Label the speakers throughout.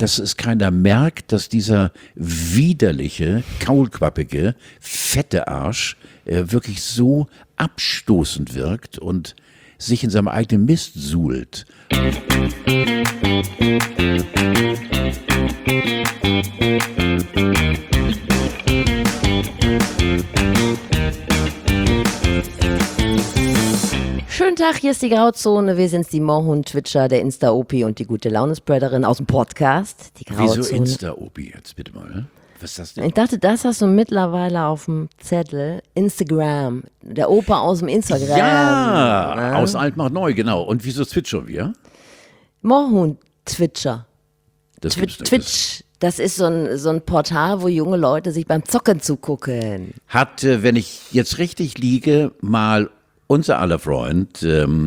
Speaker 1: dass es keiner merkt, dass dieser widerliche, kaulquappige, fette Arsch wirklich so abstoßend wirkt und sich in seinem eigenen Mist suhlt.
Speaker 2: Schönen Tag, hier ist die Grauzone. Wir sind's, die Moorhuhn-Twitcher, der Insta-Opi und die Gute-Laune-Spreaderin aus dem Podcast. Die Grauzone.
Speaker 1: Wieso Insta-Opi jetzt bitte mal? Ne? Was ist das denn?
Speaker 2: Ich dachte, das hast du mittlerweile auf dem Zettel. Instagram. Der Opa aus dem Instagram.
Speaker 1: Ja, aus alt macht neu, genau. Und wieso twitchern wir?
Speaker 2: Moorhuhn-Twitcher.
Speaker 1: Das gibt's nicht.
Speaker 2: Twitch. Das ist so ein Portal, wo junge Leute sich beim Zocken zugucken.
Speaker 1: Hat, wenn ich jetzt richtig liege, mal unser aller Freund,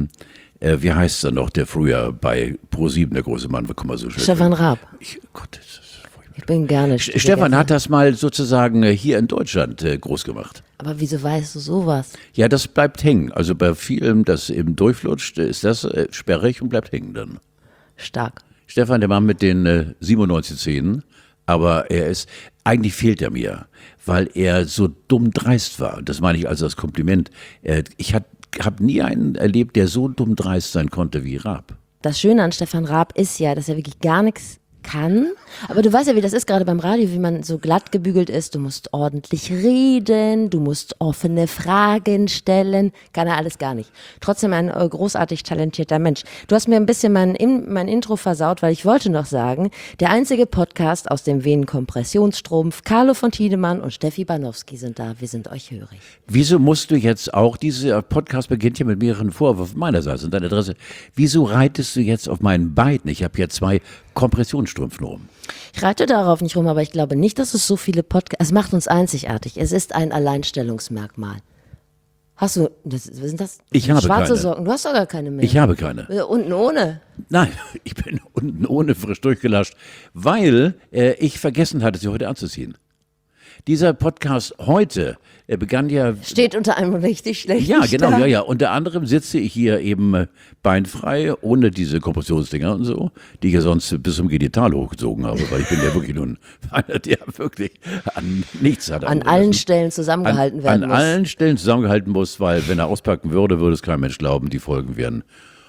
Speaker 1: wie heißt er noch, der früher bei Pro7, der große Mann, guck mal so schön.
Speaker 2: Stefan Raab.
Speaker 1: Gott, das ist furchtbar.
Speaker 2: Ich bin gerne
Speaker 1: Stefan hat das mal sozusagen hier in Deutschland groß gemacht.
Speaker 2: Aber wieso weißt du sowas?
Speaker 1: Ja, das bleibt hängen. Also bei vielem, das eben durchflutscht, ist das sperrig und bleibt hängen dann.
Speaker 2: Stark.
Speaker 1: Stefan, der Mann mit den 97 Zähnen, aber eigentlich fehlt er mir, weil er so dumm dreist war. Das meine ich also als Kompliment. Ich habe nie einen erlebt, der so dumm dreist sein konnte wie Raab.
Speaker 2: Das Schöne an Stefan Raab ist ja, dass er wirklich gar nichts kann. Aber du weißt ja, wie das ist, gerade beim Radio, wie man so glatt gebügelt ist. Du musst ordentlich reden, du musst offene Fragen stellen. Kann er alles gar nicht. Trotzdem ein großartig talentierter Mensch. Du hast mir ein bisschen mein Intro versaut, weil ich wollte noch sagen, der einzige Podcast aus dem Venen-Kompressionsstrumpf, Carlo von Tiedemann und Steffi Banowski sind da. Wir sind euch hörig.
Speaker 1: Wieso musst du jetzt auch, dieser Podcast beginnt hier mit mehreren Vorwürfen meinerseits und deiner Adresse, wieso reitest du jetzt auf meinen Beinen? Ich habe hier 2 Kompressionsstrümpfen rum.
Speaker 2: Ich reite darauf nicht rum, aber ich glaube nicht, dass es so viele Podcasts, es macht uns einzigartig. Es ist ein Alleinstellungsmerkmal. Hast du, was sind das?
Speaker 1: Ich habe
Speaker 2: schwarze
Speaker 1: keine.
Speaker 2: Socken, du hast doch gar keine mehr.
Speaker 1: Ich habe keine.
Speaker 2: Unten ohne.
Speaker 1: Nein, ich bin unten ohne frisch durchgelascht, weil ich vergessen hatte, sie heute anzuziehen. Dieser Podcast heute begann ja...
Speaker 2: Steht unter einem richtig schlechten
Speaker 1: Ja, genau,
Speaker 2: Stern.
Speaker 1: ja. Unter anderem sitze ich hier eben beinfrei, ohne diese Kompressionsdinger und so, die ich ja sonst bis zum Genital hochgezogen habe, weil ich bin ja wirklich nun einer, der wirklich an nichts hat.
Speaker 2: An allen Stellen zusammengehalten werden
Speaker 1: muss.
Speaker 2: muss.
Speaker 1: An allen Stellen zusammengehalten muss, weil wenn er auspacken würde, würde es kein Mensch glauben, die Folgen wären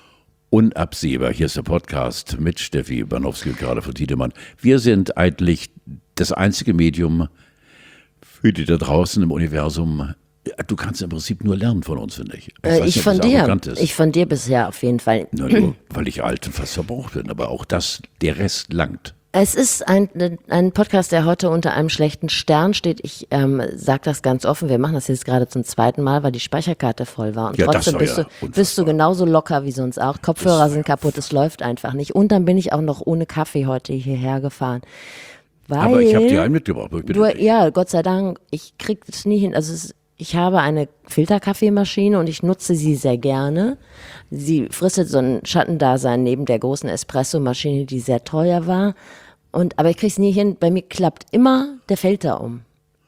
Speaker 1: unabsehbar. Hier ist der Podcast mit Steffi Banowski und Carlo von Tiedemann. Wir sind eigentlich das einzige Medium für die da draußen im Universum. Du kannst im Prinzip nur lernen von uns, finde ich.
Speaker 2: Ich von dir. Ich von dir bisher auf jeden Fall.
Speaker 1: Na, nur, weil ich alt und fast verbraucht bin. Aber auch das, der Rest langt.
Speaker 2: Es ist ein Podcast, der heute unter einem schlechten Stern steht. Ich sage das ganz offen. Wir machen das jetzt gerade zum 2. Mal, weil die Speicherkarte voll war. Und
Speaker 1: Ja,
Speaker 2: trotzdem
Speaker 1: das war
Speaker 2: bist du genauso locker wie sonst auch. Kopfhörer sind kaputt, es läuft einfach nicht. Und dann bin ich auch noch ohne Kaffee heute hierher gefahren. Weil
Speaker 1: Aber ich habe dir einen mitgebracht.
Speaker 2: Ja, Gott sei Dank. Ich krieg es nie hin. Also ich habe eine Filterkaffeemaschine und ich nutze sie sehr gerne. Sie fristet so ein Schattendasein neben der großen Espresso-Maschine, die sehr teuer war. Aber ich kriege es nie hin. Bei mir klappt immer der Filter um.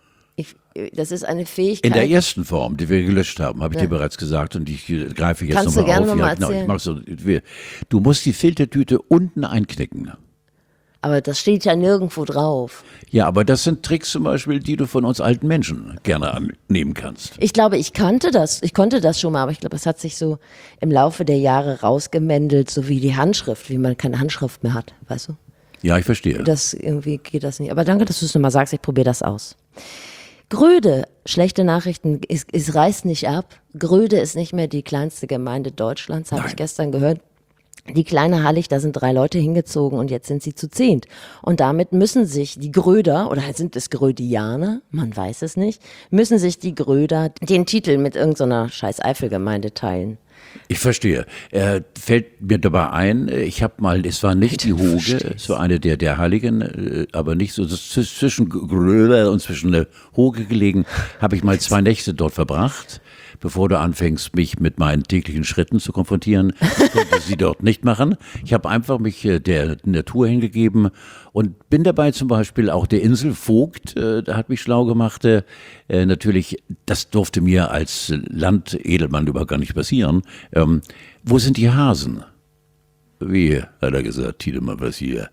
Speaker 2: Das ist eine Fähigkeit.
Speaker 1: In der ersten Form, die wir gelöscht haben, habe ich dir bereits gesagt und ich greife jetzt
Speaker 2: Kannst du
Speaker 1: nochmal
Speaker 2: gerne
Speaker 1: auf.
Speaker 2: noch mal
Speaker 1: Genau,
Speaker 2: erzählen?
Speaker 1: Du musst die Filtertüte unten einknicken.
Speaker 2: Aber das steht ja nirgendwo drauf.
Speaker 1: Ja, aber das sind Tricks zum Beispiel, die du von uns alten Menschen gerne annehmen kannst.
Speaker 2: Ich glaube, ich konnte das schon mal, aber ich glaube, es hat sich so im Laufe der Jahre rausgemändelt, so wie die Handschrift, wie man keine Handschrift mehr hat, weißt du?
Speaker 1: Ja, ich verstehe.
Speaker 2: Irgendwie geht das nicht. Aber danke, dass du es nochmal sagst, ich probiere das aus. Gröde, schlechte Nachrichten, es reißt nicht ab. Gröde ist nicht mehr die kleinste Gemeinde Deutschlands, habe ich gestern gehört. Die kleine Hallig, da sind 3 Leute hingezogen und jetzt sind sie zu 10. Und damit müssen sich die Gröder, oder sind es Grödianer, man weiß es nicht, müssen sich die Gröder den Titel mit irgendeiner scheiß Eifelgemeinde teilen.
Speaker 1: Ich verstehe. Fällt mir dabei ein, ich habe mal, es war nicht die Hoge, es war eine der Heiligen, aber nicht so, zwischen Gröder und zwischen Hoge gelegen, habe ich mal 2 Nächte dort verbracht. Bevor du anfängst, mich mit meinen täglichen Schritten zu konfrontieren, konnte sie dort nicht machen. Ich habe einfach mich der Natur hingegeben und bin dabei zum Beispiel auch der Inselvogt, da hat mich schlau gemacht. Natürlich, das durfte mir als Landedelmann überhaupt gar nicht passieren. Wo sind die Hasen? Wie, hat er gesagt, Tiedemann, was hier?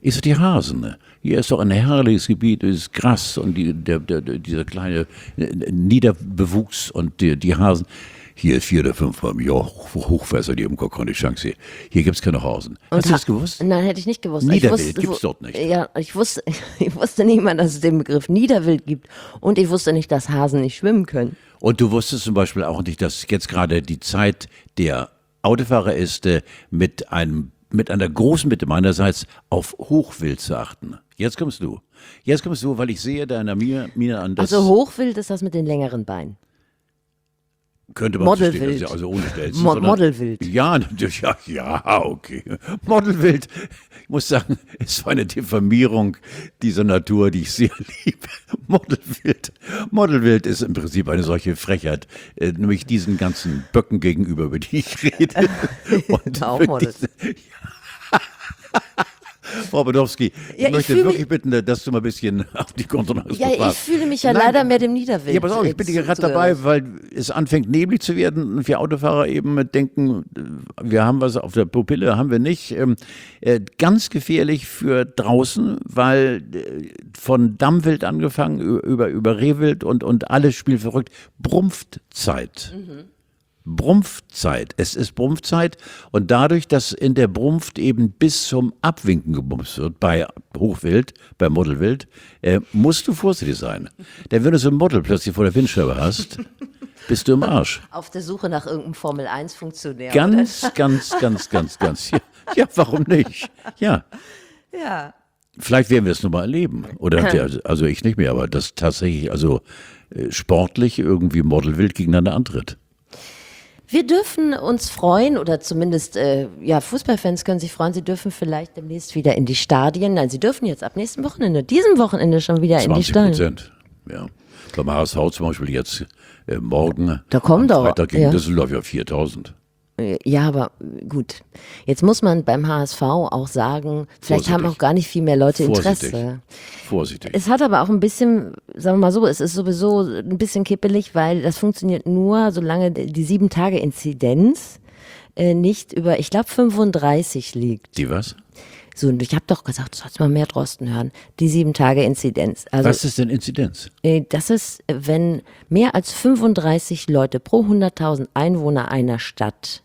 Speaker 1: Ich so, die Hasen, ne? Hier ist doch ein herrliches Gebiet, das ist Gras und dieser kleine Niederbewuchs und die Hasen. Hier ist 4 oder 5 Mal im Jahr Hochwasser, die haben gar keine Chance hier. Hier gibt es keine Hasen. Hast du das gewusst?
Speaker 2: Nein, hätte ich nicht gewusst.
Speaker 1: Niederwild gibt es dort nicht.
Speaker 2: Ja, ich wusste nicht mal, dass es den Begriff Niederwild gibt. Und ich wusste nicht, dass Hasen nicht schwimmen können.
Speaker 1: Und du wusstest zum Beispiel auch nicht, dass jetzt gerade die Zeit der Autofahrer ist, mit einer großen Bitte meinerseits auf Hochwild zu achten. Jetzt kommst du. Weil ich sehe deiner Miene an, dass
Speaker 2: Also Hochwild ist das mit den längeren Beinen.
Speaker 1: könnte man
Speaker 2: Modelwild.
Speaker 1: verstehen, also ohne Stelzen.
Speaker 2: Modelwild.
Speaker 1: Ja, natürlich, ja, okay. Modelwild, ich muss sagen, ist eine Diffamierung dieser Natur, die ich sehr liebe. Modelwild ist im Prinzip eine solche Frechheit, nämlich diesen ganzen Böcken gegenüber, über die ich rede. Und
Speaker 2: Auch Model.
Speaker 1: Frau Badowski,
Speaker 2: Ja,
Speaker 1: ich möchte wirklich bitten, dass du mal ein bisschen auf die Kontenance
Speaker 2: Ja, ich fühle mich ja leider mehr dem Niederwild.
Speaker 1: Ja, pass auf, ich bin gerade dabei, weil es anfängt neblig zu werden und wir Autofahrer eben denken, wir haben was auf der Pupille, haben wir nicht. Ganz gefährlich für draußen, weil von Dammwild angefangen, über Rehwild und alles spielverrückt, Brumpfzeit. Brumpfzeit. Es ist Brumpfzeit und dadurch, dass in der Brumpft eben bis zum Abwinken gebumst wird, bei Hochwild, bei Modelwild, musst du vorsichtig sein. Denn wenn du so ein Model plötzlich vor der Windscheibe hast, bist du im Arsch.
Speaker 2: Auf der Suche nach irgendeinem Formel-1-Funktionär.
Speaker 1: Ganz. Ja, warum nicht? Ja.
Speaker 2: Ja.
Speaker 1: Vielleicht werden wir es nochmal erleben. Oder, also ich nicht mehr, aber das tatsächlich, also sportlich irgendwie Modelwild gegeneinander antritt.
Speaker 2: Wir dürfen uns freuen, oder zumindest Fußballfans können sich freuen, sie dürfen vielleicht demnächst wieder in die Stadien. Nein, sie dürfen jetzt ab nächsten Wochenende, diesem Wochenende schon wieder in die Stadien.
Speaker 1: 20%. Ja. Beim HSV zum Beispiel jetzt morgen,
Speaker 2: Da kommen
Speaker 1: am
Speaker 2: doch,
Speaker 1: Freitag gegen
Speaker 2: ja.
Speaker 1: Düsseldorf, ja 4.000.
Speaker 2: Ja, aber gut. Jetzt muss man beim HSV auch sagen, vielleicht haben auch gar nicht viel mehr Leute Interesse.
Speaker 1: Vorsichtig.
Speaker 2: Es hat aber auch ein bisschen, sagen wir mal so, es ist sowieso ein bisschen kippelig, weil das funktioniert nur, solange die 7-Tage-Inzidenz nicht über, ich glaube, 35 liegt.
Speaker 1: Die was?
Speaker 2: So, und ich habe doch gesagt, du sollst mal mehr Drosten hören. Die 7-Tage-Inzidenz. Also,
Speaker 1: Was ist denn Inzidenz?
Speaker 2: das ist, wenn mehr als 35 Leute pro 100.000 Einwohner einer Stadt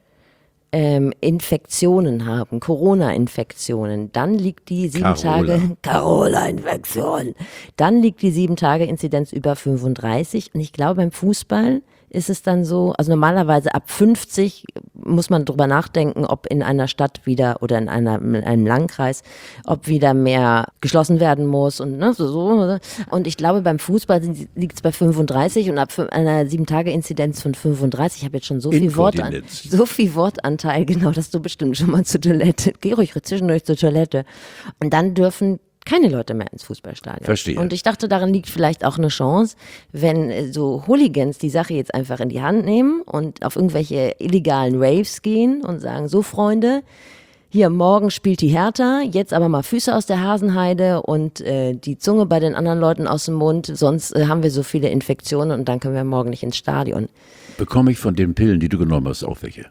Speaker 2: Infektionen haben, Corona-Infektionen, dann liegt die 7 Tage, Carola-Infektion, dann liegt die 7-Tage-Inzidenz über 35 und ich glaube beim Fußball ist es dann so, also normalerweise ab 50 muss man drüber nachdenken, ob in einer Stadt wieder oder in einem Landkreis, ob wieder mehr geschlossen werden muss und ne, so. Und ich glaube, beim Fußball liegt es bei 35 und ab einer 7-Tage-Inzidenz von 35, ich habe jetzt schon so viel Wortanteil, genau, dass du bestimmt schon mal zur Toilette, geh ruhig zwischendurch zur Toilette. Und dann dürfen keine Leute mehr ins Fußballstadion.
Speaker 1: Verstehe.
Speaker 2: Und ich dachte, darin liegt vielleicht auch eine Chance, wenn so Hooligans die Sache jetzt einfach in die Hand nehmen und auf irgendwelche illegalen Raves gehen und sagen, so Freunde, hier morgen spielt die Hertha, jetzt aber mal Füße aus der Hasenheide und die Zunge bei den anderen Leuten aus dem Mund, sonst haben wir so viele Infektionen und dann können wir morgen nicht ins Stadion.
Speaker 1: Bekomme ich von den Pillen, die du genommen hast, auch welche?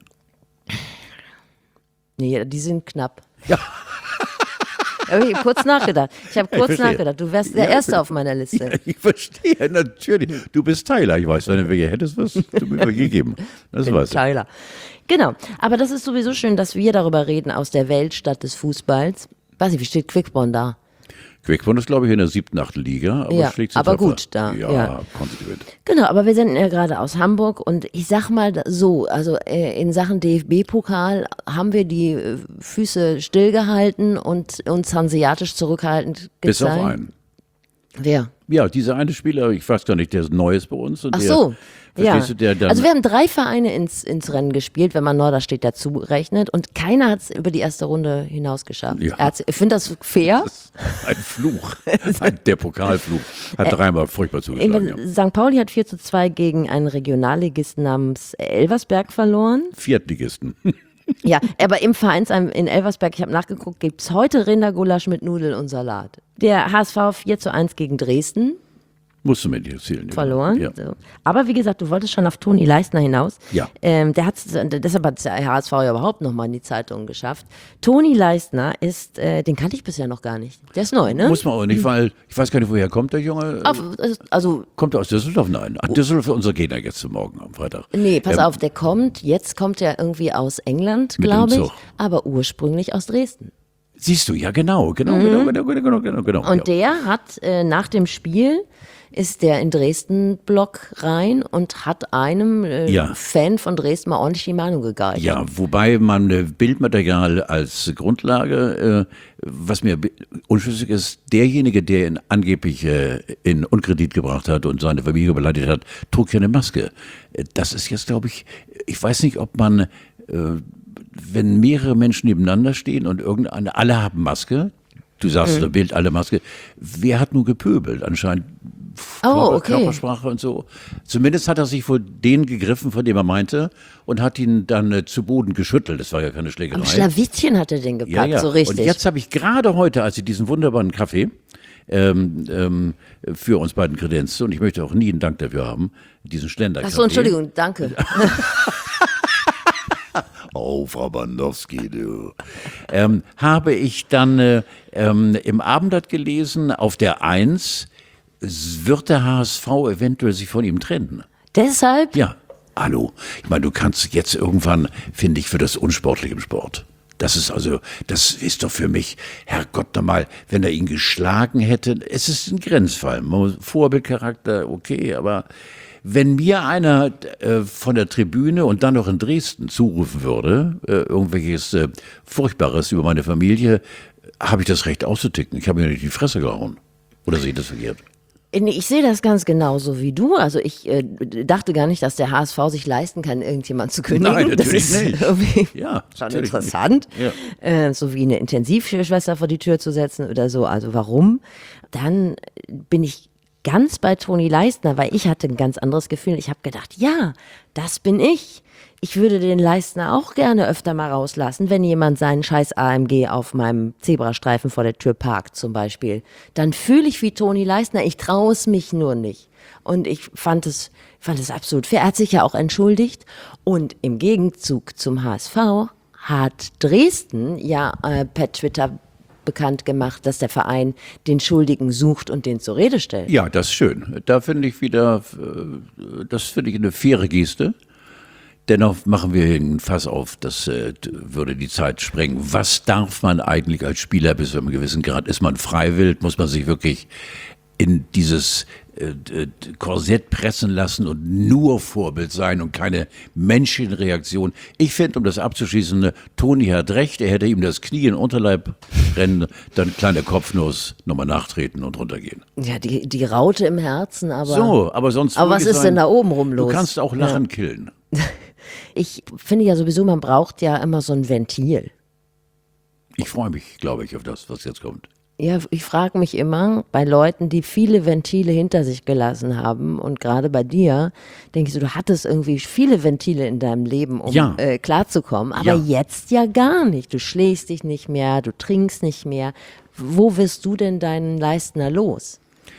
Speaker 2: Nee, die sind knapp.
Speaker 1: Ja.
Speaker 2: Ich habe kurz nachgedacht. Du wärst der Erste auf meiner Liste.
Speaker 1: Ja, ich verstehe, natürlich. Du bist Tyler. Ich weiß, wenn du welche hättest, wirst du mir welche geben. Das weiß ich.
Speaker 2: Tyler. Genau. Aber das ist sowieso schön, dass wir darüber reden aus der Weltstadt des Fußballs. Weiß nicht, wie steht Quickborn da?
Speaker 1: Quickborn ist, glaube ich, in der 7., 8. Liga. Aber
Speaker 2: Ja,
Speaker 1: schlägt
Speaker 2: aber
Speaker 1: Treffer.
Speaker 2: gut, da.
Speaker 1: Ja, konsequent.
Speaker 2: Genau, aber wir sind ja gerade aus Hamburg und ich sag mal so, also in Sachen DFB-Pokal haben wir die Füße stillgehalten und uns hanseatisch zurückhaltend gezeigt.
Speaker 1: Bis auf einen.
Speaker 2: Wer?
Speaker 1: Ja, dieser eine Spieler, ich weiß gar nicht, der ist Neues bei uns. Und
Speaker 2: Ach so.
Speaker 1: verstehst du, der dann.
Speaker 2: Also wir haben 3 Vereine ins Rennen gespielt, wenn man Norderstedt dazu rechnet und keiner hat es über die erste Runde hinaus geschafft.
Speaker 1: Ja.
Speaker 2: Ich finde das fair.
Speaker 1: Das ist ein Fluch. Der Pokalfluch hat dreimal furchtbar zugeschlagen. Ja.
Speaker 2: St. Pauli hat 4:2 gegen einen Regionalligisten namens Elversberg verloren.
Speaker 1: Viertligisten.
Speaker 2: Ja, aber im Vereinsheim in Elversberg, ich habe nachgeguckt, gibt es heute Rindergulasch mit Nudeln und Salat. Der HSV 4:1 gegen Dresden.
Speaker 1: Musst du mir nicht erzählen.
Speaker 2: verloren.
Speaker 1: Ja.
Speaker 2: So. Aber wie gesagt, du wolltest schon auf Toni Leistner hinaus.
Speaker 1: Ja.
Speaker 2: Deshalb hat der HSV ja überhaupt nochmal in die Zeitung geschafft. Toni Leistner ist, den kannte ich bisher noch gar nicht. Der ist neu, ne?
Speaker 1: Muss man auch nicht, weil ich weiß gar nicht, woher kommt der Junge.
Speaker 2: Also,
Speaker 1: Kommt er aus Düsseldorf? Nein. Düsseldorf für unser Gegner jetzt zum Morgen am Freitag.
Speaker 2: nee, pass auf, jetzt kommt er irgendwie aus England,
Speaker 1: Mit dem
Speaker 2: glaube ich,
Speaker 1: Zug.
Speaker 2: aber ursprünglich aus Dresden.
Speaker 1: Siehst du, ja genau.
Speaker 2: Und
Speaker 1: Ja.
Speaker 2: der hat nach dem Spiel ist der in Dresden-Block rein und hat einem
Speaker 1: Ja.
Speaker 2: Fan von Dresden mal ordentlich die Meinung gegeigt.
Speaker 1: Ja, wobei man Bildmaterial als Grundlage, was mir unschlüssig ist, derjenige, der ihn angeblich in Unkredit gebracht hat und seine Familie beleidigt hat, trug ja eine Maske. Das ist jetzt, glaube ich weiß nicht, ob man, wenn mehrere Menschen nebeneinander stehen und alle haben Maske, du sagst, da Bild, alle Maske, wer hat nun gepöbelt? Anscheinend
Speaker 2: Okay.
Speaker 1: Körpersprache und so. Zumindest hat er sich vor den gegriffen, von dem er meinte, und hat ihn dann zu Boden geschüttelt. Das war ja keine Schlägerei.
Speaker 2: Am Schlawittchen hat er den gepackt, so richtig.
Speaker 1: Und jetzt habe ich gerade heute, als ich diesen wunderbaren Kaffee für uns beiden kredenzt, und ich möchte auch nie einen Dank dafür haben, diesen Ständerkaffee.
Speaker 2: Achso, Entschuldigung, danke.
Speaker 1: Oh, Frau Bandowski, du. Habe ich dann im Abendblatt gelesen, auf der 1 wird der HSV eventuell sich von ihm trennen.
Speaker 2: Deshalb?
Speaker 1: Ja, hallo. Ich meine, du kannst jetzt irgendwann, finde ich, für das Unsportliche im Sport. Das ist doch für mich, Herrgott nochmal, wenn er ihn geschlagen hätte, es ist ein Grenzfall. Vorbildcharakter, okay, aber wenn mir einer von der Tribüne und dann noch in Dresden zurufen würde, irgendwelches Furchtbares über meine Familie, habe ich das Recht auszuticken. Ich habe mir nicht die Fresse gehauen. Oder sehe ich das verkehrt?
Speaker 2: Nee, ich sehe das ganz genauso wie du. Also ich dachte gar nicht, dass der HSV sich leisten kann, irgendjemand zu kündigen.
Speaker 1: Nein, natürlich
Speaker 2: das ist
Speaker 1: nicht.
Speaker 2: irgendwie
Speaker 1: Ja,
Speaker 2: schon
Speaker 1: natürlich
Speaker 2: interessant.
Speaker 1: nicht.
Speaker 2: So wie eine Intensivschwester vor die Tür zu setzen oder so. Also warum? Dann bin ich ganz bei Toni Leistner, weil ich hatte ein ganz anderes Gefühl. Ich habe gedacht, ja, das bin ich. Ich würde den Leistner auch gerne öfter mal rauslassen, wenn jemand seinen scheiß AMG auf meinem Zebrastreifen vor der Tür parkt zum Beispiel. Dann fühle ich wie Toni Leistner, ich traue es mich nur nicht. Und ich fand es absolut fair. Er hat sich ja auch entschuldigt. Und im Gegenzug zum HSV hat Dresden ja per Twitter bekannt gemacht, dass der Verein den Schuldigen sucht und den zur Rede stellt.
Speaker 1: Ja, das ist schön. Da finde ich wieder, das finde ich eine faire Geste. Dennoch machen wir hier ein Fass auf, das würde die Zeit sprengen. Was darf man eigentlich als Spieler bis zu einem gewissen Grad? Ist man freiwillig? Muss man sich wirklich in dieses Korsett pressen lassen und nur Vorbild sein und keine Menschenreaktion? Ich finde, um das abzuschließen, Toni hat recht, er hätte ihm das Knie in den Unterleib rennen, dann kleine Kopfnuss, nochmal nachtreten und runtergehen.
Speaker 2: Ja, die Raute im Herzen, aber...
Speaker 1: So, aber sonst...
Speaker 2: Aber was ist denn da oben rum los?
Speaker 1: Du kannst auch Lachen killen.
Speaker 2: Ich finde ja sowieso, man braucht ja immer so ein Ventil.
Speaker 1: Ich freue mich, glaube ich, auf das, was jetzt kommt.
Speaker 2: Ja, ich frage mich immer, bei Leuten, die viele Ventile hinter sich gelassen haben und gerade bei dir, denke ich so, du hattest irgendwie viele Ventile in deinem Leben, um
Speaker 1: Ja.
Speaker 2: Klarzukommen, aber jetzt ja gar nicht. Du schlägst dich nicht mehr, du trinkst nicht mehr. Wo wirst du denn deinen Leistner los?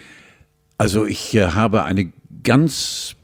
Speaker 1: Also ich habe eine ganz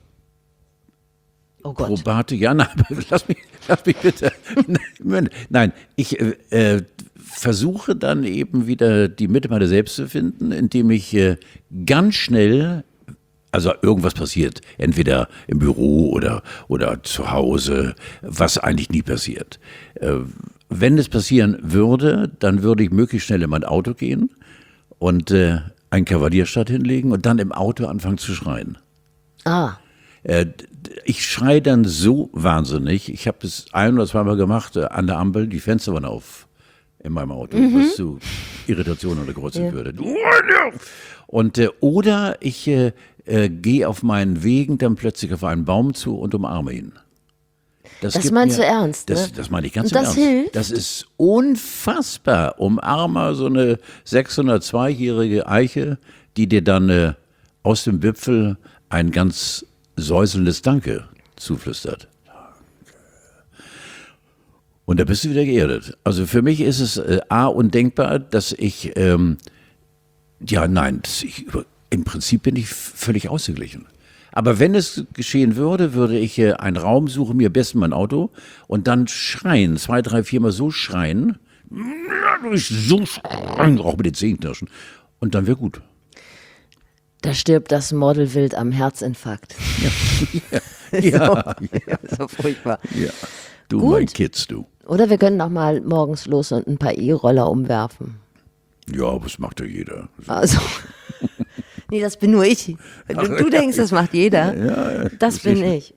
Speaker 2: Oh Gott.
Speaker 1: probate, ja, nein, lass mich bitte. Nein, ich versuche dann eben wieder die Mitte meiner selbst zu finden, indem ich ganz schnell, also irgendwas passiert, entweder im Büro oder zu Hause, was eigentlich nie passiert. Wenn es passieren würde, dann würde ich möglichst schnell in mein Auto gehen und einen Kavalierstart hinlegen und dann im Auto anfangen zu schreien.
Speaker 2: Ah,
Speaker 1: Ich schreie dann so wahnsinnig. Ich habe es ein- oder zweimal gemacht an der Ampel. Die Fenster waren auf in meinem Auto, was zu Irritationen oder Kreuzung würde. Und oder ich gehe auf meinen Wegen dann plötzlich auf einen Baum zu und umarme ihn.
Speaker 2: das
Speaker 1: gibt
Speaker 2: meinst
Speaker 1: mir-
Speaker 2: du ernst, ne?
Speaker 1: Das meine ich ganz
Speaker 2: Und
Speaker 1: im
Speaker 2: das
Speaker 1: Ernst.
Speaker 2: hilft?
Speaker 1: Das ist unfassbar. Umarme so eine 602-jährige Eiche, die dir dann aus dem Wipfel ein ganz säuselndes Danke zuflüstert. Und da bist du wieder geerdet. Also für mich ist es undenkbar, dass ich, Im Prinzip bin ich völlig ausgeglichen. Aber wenn es geschehen würde, würde ich einen Raum suchen, mir am besten mein Auto und dann schreien, 2, 3, 4 Mal so schreien, so schreien, auch mit den Zähnen knirschen. Und dann wäre gut.
Speaker 2: Da stirbt das Model wild am Herzinfarkt.
Speaker 1: Ja,
Speaker 2: So furchtbar.
Speaker 1: ja. Du,
Speaker 2: Gut.
Speaker 1: mein Kids, du.
Speaker 2: Oder wir können auch mal morgens los und ein paar E-Roller umwerfen.
Speaker 1: Ja, das macht ja jeder.
Speaker 2: Also, nee, das bin nur ich. Du denkst, das macht jeder. Das bin ich.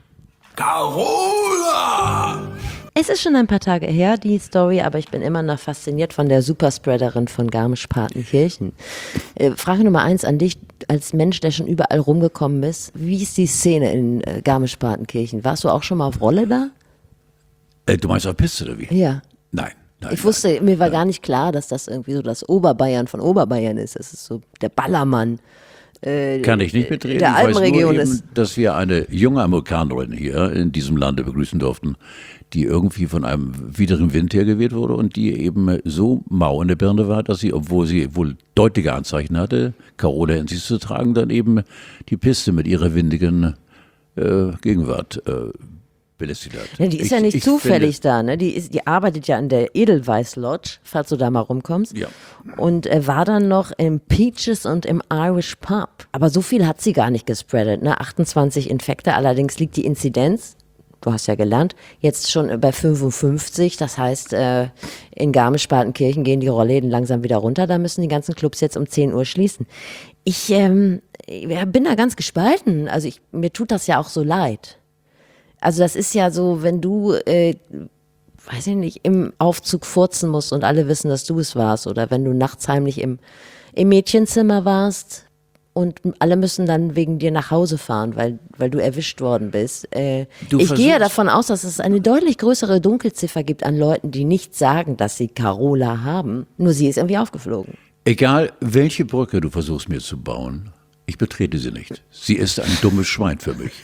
Speaker 1: Carola!
Speaker 2: Es ist schon ein paar Tage her, die Story, aber ich bin immer noch fasziniert von der Superspreaderin von Garmisch-Partenkirchen. Frage Nummer 1 an dich, als Mensch, der schon überall rumgekommen ist. Wie ist die Szene in Garmisch-Partenkirchen? Warst du auch schon mal auf Rolle da?
Speaker 1: Du meinst auf Piste oder wie?
Speaker 2: Ja.
Speaker 1: Nein.
Speaker 2: Ich wusste, mir war gar nicht klar, dass das irgendwie so das Oberbayern von Oberbayern ist. Das ist so der Ballermann.
Speaker 1: Kann ich nicht mitreden.
Speaker 2: Der
Speaker 1: Ich weiß nur
Speaker 2: Alpenregion
Speaker 1: eben,
Speaker 2: ist.
Speaker 1: dass wir eine junge Amerikanerin hier in diesem Lande begrüßen durften, die irgendwie von einem widrigen Wind hergeweht wurde und die eben so mau in der Birne war, dass sie, obwohl sie wohl deutliche Anzeichen hatte, Carola in sich zu tragen, dann eben die Piste mit ihrer windigen Gegenwart belästigt hat.
Speaker 2: Ja, die ist ja nicht zufällig da, ne? Die arbeitet ja in der Edelweiss Lodge, falls du da mal rumkommst.
Speaker 1: Ja.
Speaker 2: Und war dann noch im Peaches und im Irish Pub. Aber so viel hat sie gar nicht gespreadet, ne? 28 Infekte, allerdings liegt die Inzidenz, du hast ja gelernt, jetzt schon bei 55. Das heißt, in Garmisch-Partenkirchen gehen die Rollläden langsam wieder runter. Da müssen die ganzen Clubs jetzt um 10 Uhr schließen. Ich bin da ganz gespalten. Also mir tut das ja auch so leid. Also das ist ja so, wenn du, weiß ich nicht, im Aufzug furzen musst und alle wissen, dass du es warst. Oder wenn du nachts heimlich im Mädchenzimmer warst und alle müssen dann wegen dir nach Hause fahren, weil du erwischt worden bist. Ich gehe ja davon aus, dass es eine deutlich größere Dunkelziffer gibt an Leuten, die nicht sagen, dass sie Carola haben. Nur sie ist irgendwie aufgeflogen.
Speaker 1: Egal, welche Brücke du versuchst mir zu bauen, ich betrete sie nicht. Sie ist ein dummes Schwein für mich.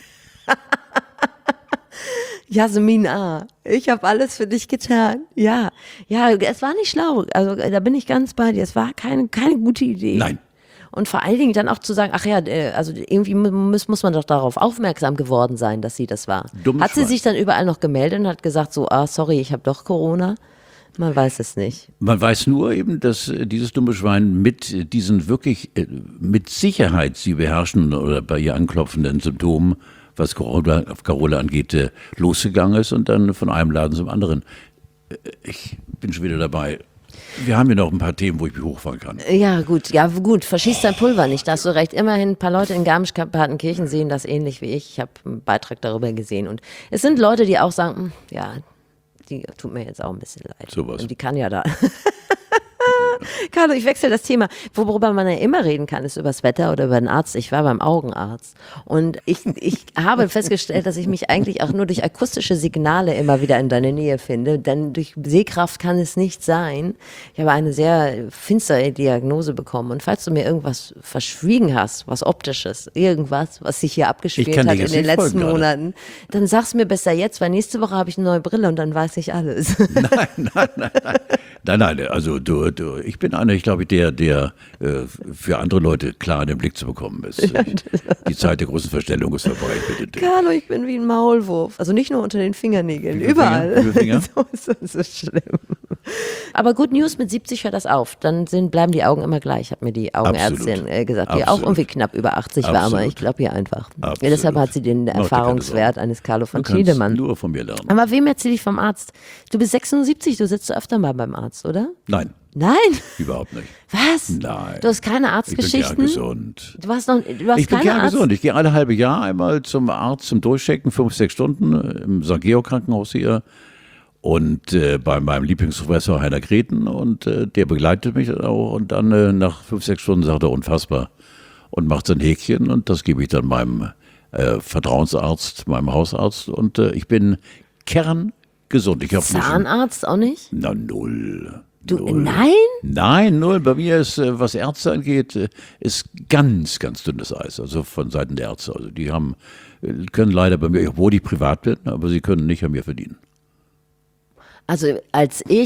Speaker 2: Jasmin A., ich habe alles für dich getan. Ja, es war nicht schlau. Also da bin ich ganz bei dir. Es war keine gute Idee.
Speaker 1: Nein.
Speaker 2: Und vor allen Dingen dann auch zu sagen, ach ja, also irgendwie muss man doch darauf aufmerksam geworden sein, dass sie das war.
Speaker 1: Dummes
Speaker 2: Hat sie
Speaker 1: Schwein.
Speaker 2: sich dann überall noch gemeldet und hat gesagt so, sorry, ich habe doch Corona? Man weiß es nicht.
Speaker 1: Man weiß nur eben, dass dieses dumme Schwein mit diesen wirklich mit Sicherheit sie beherrschen oder bei ihr anklopfenden Symptomen, was Carola angeht, losgegangen ist und dann von einem Laden zum anderen. Ich bin schon wieder dabei. Wir haben ja noch ein paar Themen, wo ich mich hochfahren kann.
Speaker 2: Ja, gut, verschieß dein Pulver nicht, da hast du recht. Immerhin ein paar Leute in Garmisch-Partenkirchen sehen das ähnlich wie ich. Ich habe einen Beitrag darüber gesehen. Und es sind Leute, die auch sagen, ja, die tut mir jetzt auch ein bisschen leid.
Speaker 1: Sowas.
Speaker 2: Und die kann ja da. Carlo, ich wechsle das Thema. Worüber man ja immer reden kann, ist über das Wetter oder über den Arzt. Ich war beim Augenarzt und ich habe festgestellt, dass ich mich eigentlich auch nur durch akustische Signale immer wieder in deine Nähe finde, denn durch Sehkraft kann es nicht sein. Ich habe eine sehr finstere Diagnose bekommen und falls du mir irgendwas verschwiegen hast, was Optisches, irgendwas, was sich hier abgespielt hat in den letzten Monaten, dann sag's mir besser jetzt, weil nächste Woche habe ich eine neue Brille und dann weiß ich alles.
Speaker 1: Nein, also ich bin einer, ich glaube, der für andere Leute klar in den Blick zu bekommen ist. Die Zeit der großen Verstellung ist vorbei, bitte.
Speaker 2: Carlo, ich bin wie ein Maulwurf. Also nicht nur unter den Fingernägeln, überall.
Speaker 1: Finger?
Speaker 2: So schlimm. Aber Good News, mit 70 hört das auf. Dann bleiben die Augen immer gleich, hat mir die Augenärztin gesagt, die auch irgendwie knapp über 80 war, aber ich glaube ihr einfach. Ja, deshalb hat sie den Erfahrungswert eines Carlo von Tiedemann.
Speaker 1: Nur von mir lernen.
Speaker 2: Aber wem erzähle ich vom Arzt? Du bist 76, du sitzt öfter mal beim Arzt, oder?
Speaker 1: Nein.
Speaker 2: Nein?
Speaker 1: Überhaupt nicht.
Speaker 2: Was?
Speaker 1: Nein.
Speaker 2: Du hast keine Arztgeschichten?
Speaker 1: Ich bin gern gesund.
Speaker 2: Du hast
Speaker 1: Ich bin gern gesund. Ich gehe alle halbe Jahr einmal zum Arzt zum Durchchecken, 5-6 Stunden im St. Georg Krankenhaus hier. Und bei meinem Lieblingsprofessor Heiner Greten und der begleitet mich auch und dann nach 5-6 Stunden sagt er unfassbar und macht sein Häkchen und das gebe ich dann meinem Vertrauensarzt, meinem Hausarzt und ich bin kerngesund.
Speaker 2: Zahnarzt auch nicht?
Speaker 1: Na, null.
Speaker 2: Nein?
Speaker 1: Nein, null. Bei mir ist, was Ärzte angeht, ist ganz, ganz dünnes Eis. Also von Seiten der Ärzte. Also die können leider bei mir, obwohl ich privat bin, aber sie können nicht an mir verdienen.
Speaker 2: Also als ich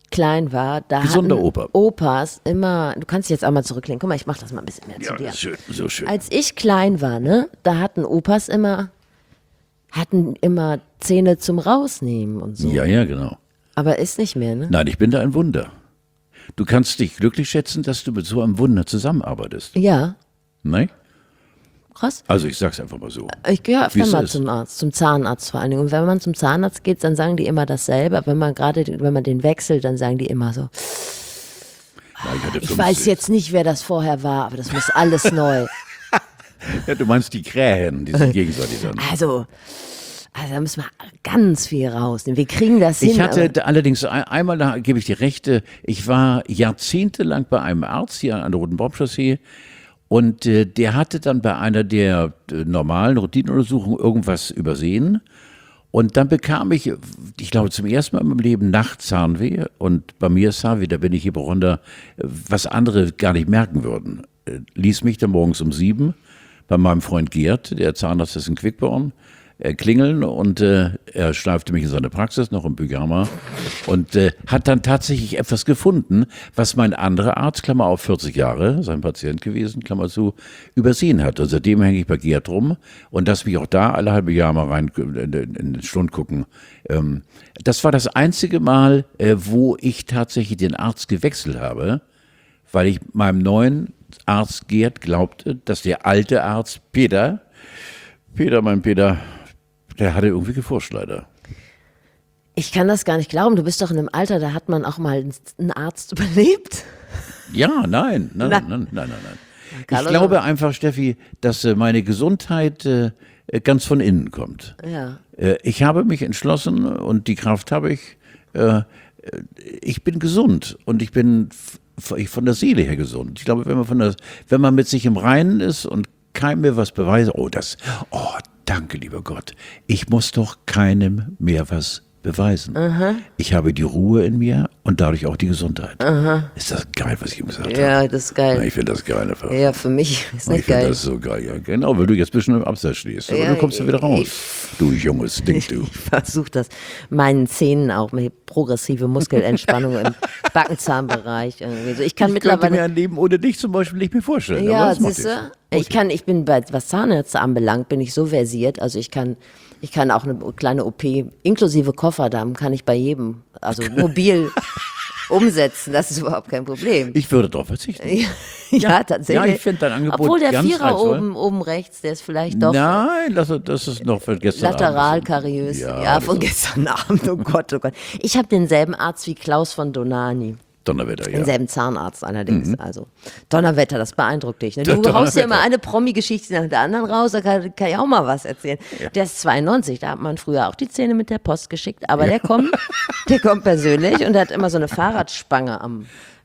Speaker 2: klein war, da
Speaker 1: Gesunder
Speaker 2: hatten
Speaker 1: Opa.
Speaker 2: Opas immer, du kannst dich jetzt auch mal zurücklehnen, guck mal, ich mach das mal ein bisschen mehr zu dir.
Speaker 1: das ist schön, so schön.
Speaker 2: Als ich klein war, ne, da hatten Opas hatten immer Zähne zum Rausnehmen und so.
Speaker 1: Ja, genau.
Speaker 2: Aber ist nicht mehr, ne?
Speaker 1: Nein, ich bin da ein Wunder. Du kannst dich glücklich schätzen, dass du mit so einem Wunder zusammenarbeitest.
Speaker 2: Ja,
Speaker 1: Nein?
Speaker 2: krass.
Speaker 1: Also ich sag's einfach mal so.
Speaker 2: Ich gehe
Speaker 1: Wie
Speaker 2: öfter
Speaker 1: es
Speaker 2: mal
Speaker 1: ist.
Speaker 2: zum Arzt, zum Zahnarzt vor allen Dingen. Und wenn man zum Zahnarzt geht, dann sagen die immer dasselbe. Aber wenn man den wechselt, dann sagen die immer so,
Speaker 1: Ja, ich hatte
Speaker 2: ich
Speaker 1: 50.
Speaker 2: weiß jetzt nicht, wer das vorher war, aber das muss alles neu.
Speaker 1: Ja, du meinst die Krähen, die sind gegenseitig dann.
Speaker 2: Also da müssen wir ganz viel rausnehmen. Wir kriegen das hin.
Speaker 1: Ich hatte
Speaker 2: aber-
Speaker 1: allerdings einmal, da gebe ich dir recht, ich war jahrzehntelang bei einem Arzt hier an der Roten Baumchaussee und der hatte dann bei einer der normalen Routineuntersuchungen irgendwas übersehen und dann bekam ich glaube zum ersten Mal in meinem Leben nachts Zahnweh und bei mir ist Zahnweh, da bin ich Hypochonder, was andere gar nicht merken würden. Ließ mich dann morgens um 7 bei meinem Freund Gerd, der Zahnarzt ist in Quickborn, klingeln und er schleifte mich in seine Praxis, noch im Pyjama und hat dann tatsächlich etwas gefunden, was mein anderer Arzt, Klammer auf 40 Jahre, sein Patient gewesen, Klammer zu, übersehen hat. Und seitdem hänge ich bei Gerd rum und lass mich auch da alle halbe Jahr mal rein in den Stund gucken. Das war das einzige Mal, wo ich tatsächlich den Arzt gewechselt habe, weil ich meinem neuen Arzt Gerd glaubte, dass der alte Arzt Peter, der hatte irgendwie gefuscht leider.
Speaker 2: Ich kann das gar nicht glauben. Du bist doch in einem Alter, da hat man auch mal einen Arzt überlebt.
Speaker 1: Ja, nein. Ich
Speaker 2: Carlo,
Speaker 1: glaube einfach, Steffi, dass meine Gesundheit ganz von innen kommt.
Speaker 2: Ja.
Speaker 1: Ich habe mich entschlossen und die Kraft habe ich. Ich bin gesund und ich bin von der Seele her gesund. Ich glaube, wenn man mit sich im Reinen ist und keinem mehr was beweist, danke, lieber Gott, ich muss doch keinem mehr was beweisen. Ich habe die Ruhe in mir und dadurch auch die Gesundheit. Ist das geil, was ich ihm gesagt habe?
Speaker 2: Ja, das ist geil.
Speaker 1: Ich finde das geil einfach.
Speaker 2: Ja, für mich ist
Speaker 1: Ich
Speaker 2: nicht
Speaker 1: finde
Speaker 2: geil.
Speaker 1: das so geil, ja. Genau, weil du jetzt ein bisschen im Abseits stehst. Aber
Speaker 2: Ja,
Speaker 1: du kommst ja wieder raus. Du junges Ding, du.
Speaker 2: Ich versuche das meinen Zähnen auch mit progressive Muskelentspannung im Backenzahnbereich irgendwie so. Ich kann
Speaker 1: Ich könnte mir
Speaker 2: mittlerweile
Speaker 1: ein Leben ohne dich zum Beispiel nicht mehr vorstellen. aber
Speaker 2: ja,
Speaker 1: das macht
Speaker 2: siehst
Speaker 1: nichts.
Speaker 2: du? Ich bin was Zahnärzte anbelangt, bin ich so versiert. Also ich kann auch eine kleine OP inklusive Kofferdamm kann ich bei jedem, also mobil umsetzen. Das ist überhaupt kein Problem.
Speaker 1: Ich würde darauf verzichten.
Speaker 2: Ja, tatsächlich.
Speaker 1: Ja, ich finde dein Angebot
Speaker 2: Obwohl der
Speaker 1: ganz
Speaker 2: Vierer
Speaker 1: reizvoll.
Speaker 2: oben rechts, der ist vielleicht doch
Speaker 1: Nein, das ist noch für gestern
Speaker 2: lateral
Speaker 1: Abend.
Speaker 2: kariös.
Speaker 1: Ja,
Speaker 2: Ja,
Speaker 1: das
Speaker 2: von
Speaker 1: ist-
Speaker 2: gestern Abend. Oh Gott, oh Gott. Ich habe denselben Arzt wie Klaus von Donani.
Speaker 1: Donnerwetter, ja.
Speaker 2: Denselben Zahnarzt allerdings. Also Donnerwetter, das beeindruckt dich. Ne? Du
Speaker 1: Donnerwetter.
Speaker 2: haust ja immer eine Promi-Geschichte nach der anderen raus, da kann ich auch mal was erzählen. Der ist 92, da hat man früher auch die Zähne mit der Post geschickt, aber der kommt persönlich und hat immer so eine Fahrradspange am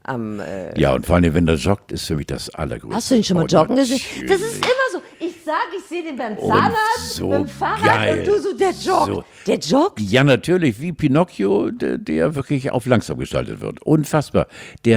Speaker 1: Ja, und vor allem, wenn der joggt, ist für mich das Allergrößte.
Speaker 2: Hast du ihn schon mal
Speaker 1: Oh,
Speaker 2: joggen gesehen?
Speaker 1: natürlich.
Speaker 2: Das ist immer so. Ich sehe den beim Zahnarzt,
Speaker 1: so
Speaker 2: mit dem Fahrrad
Speaker 1: geil.
Speaker 2: und du so, der joggt.
Speaker 1: So.
Speaker 2: Der joggt?
Speaker 1: Ja, natürlich, wie Pinocchio, der wirklich auf langsam gestaltet wird. Unfassbar.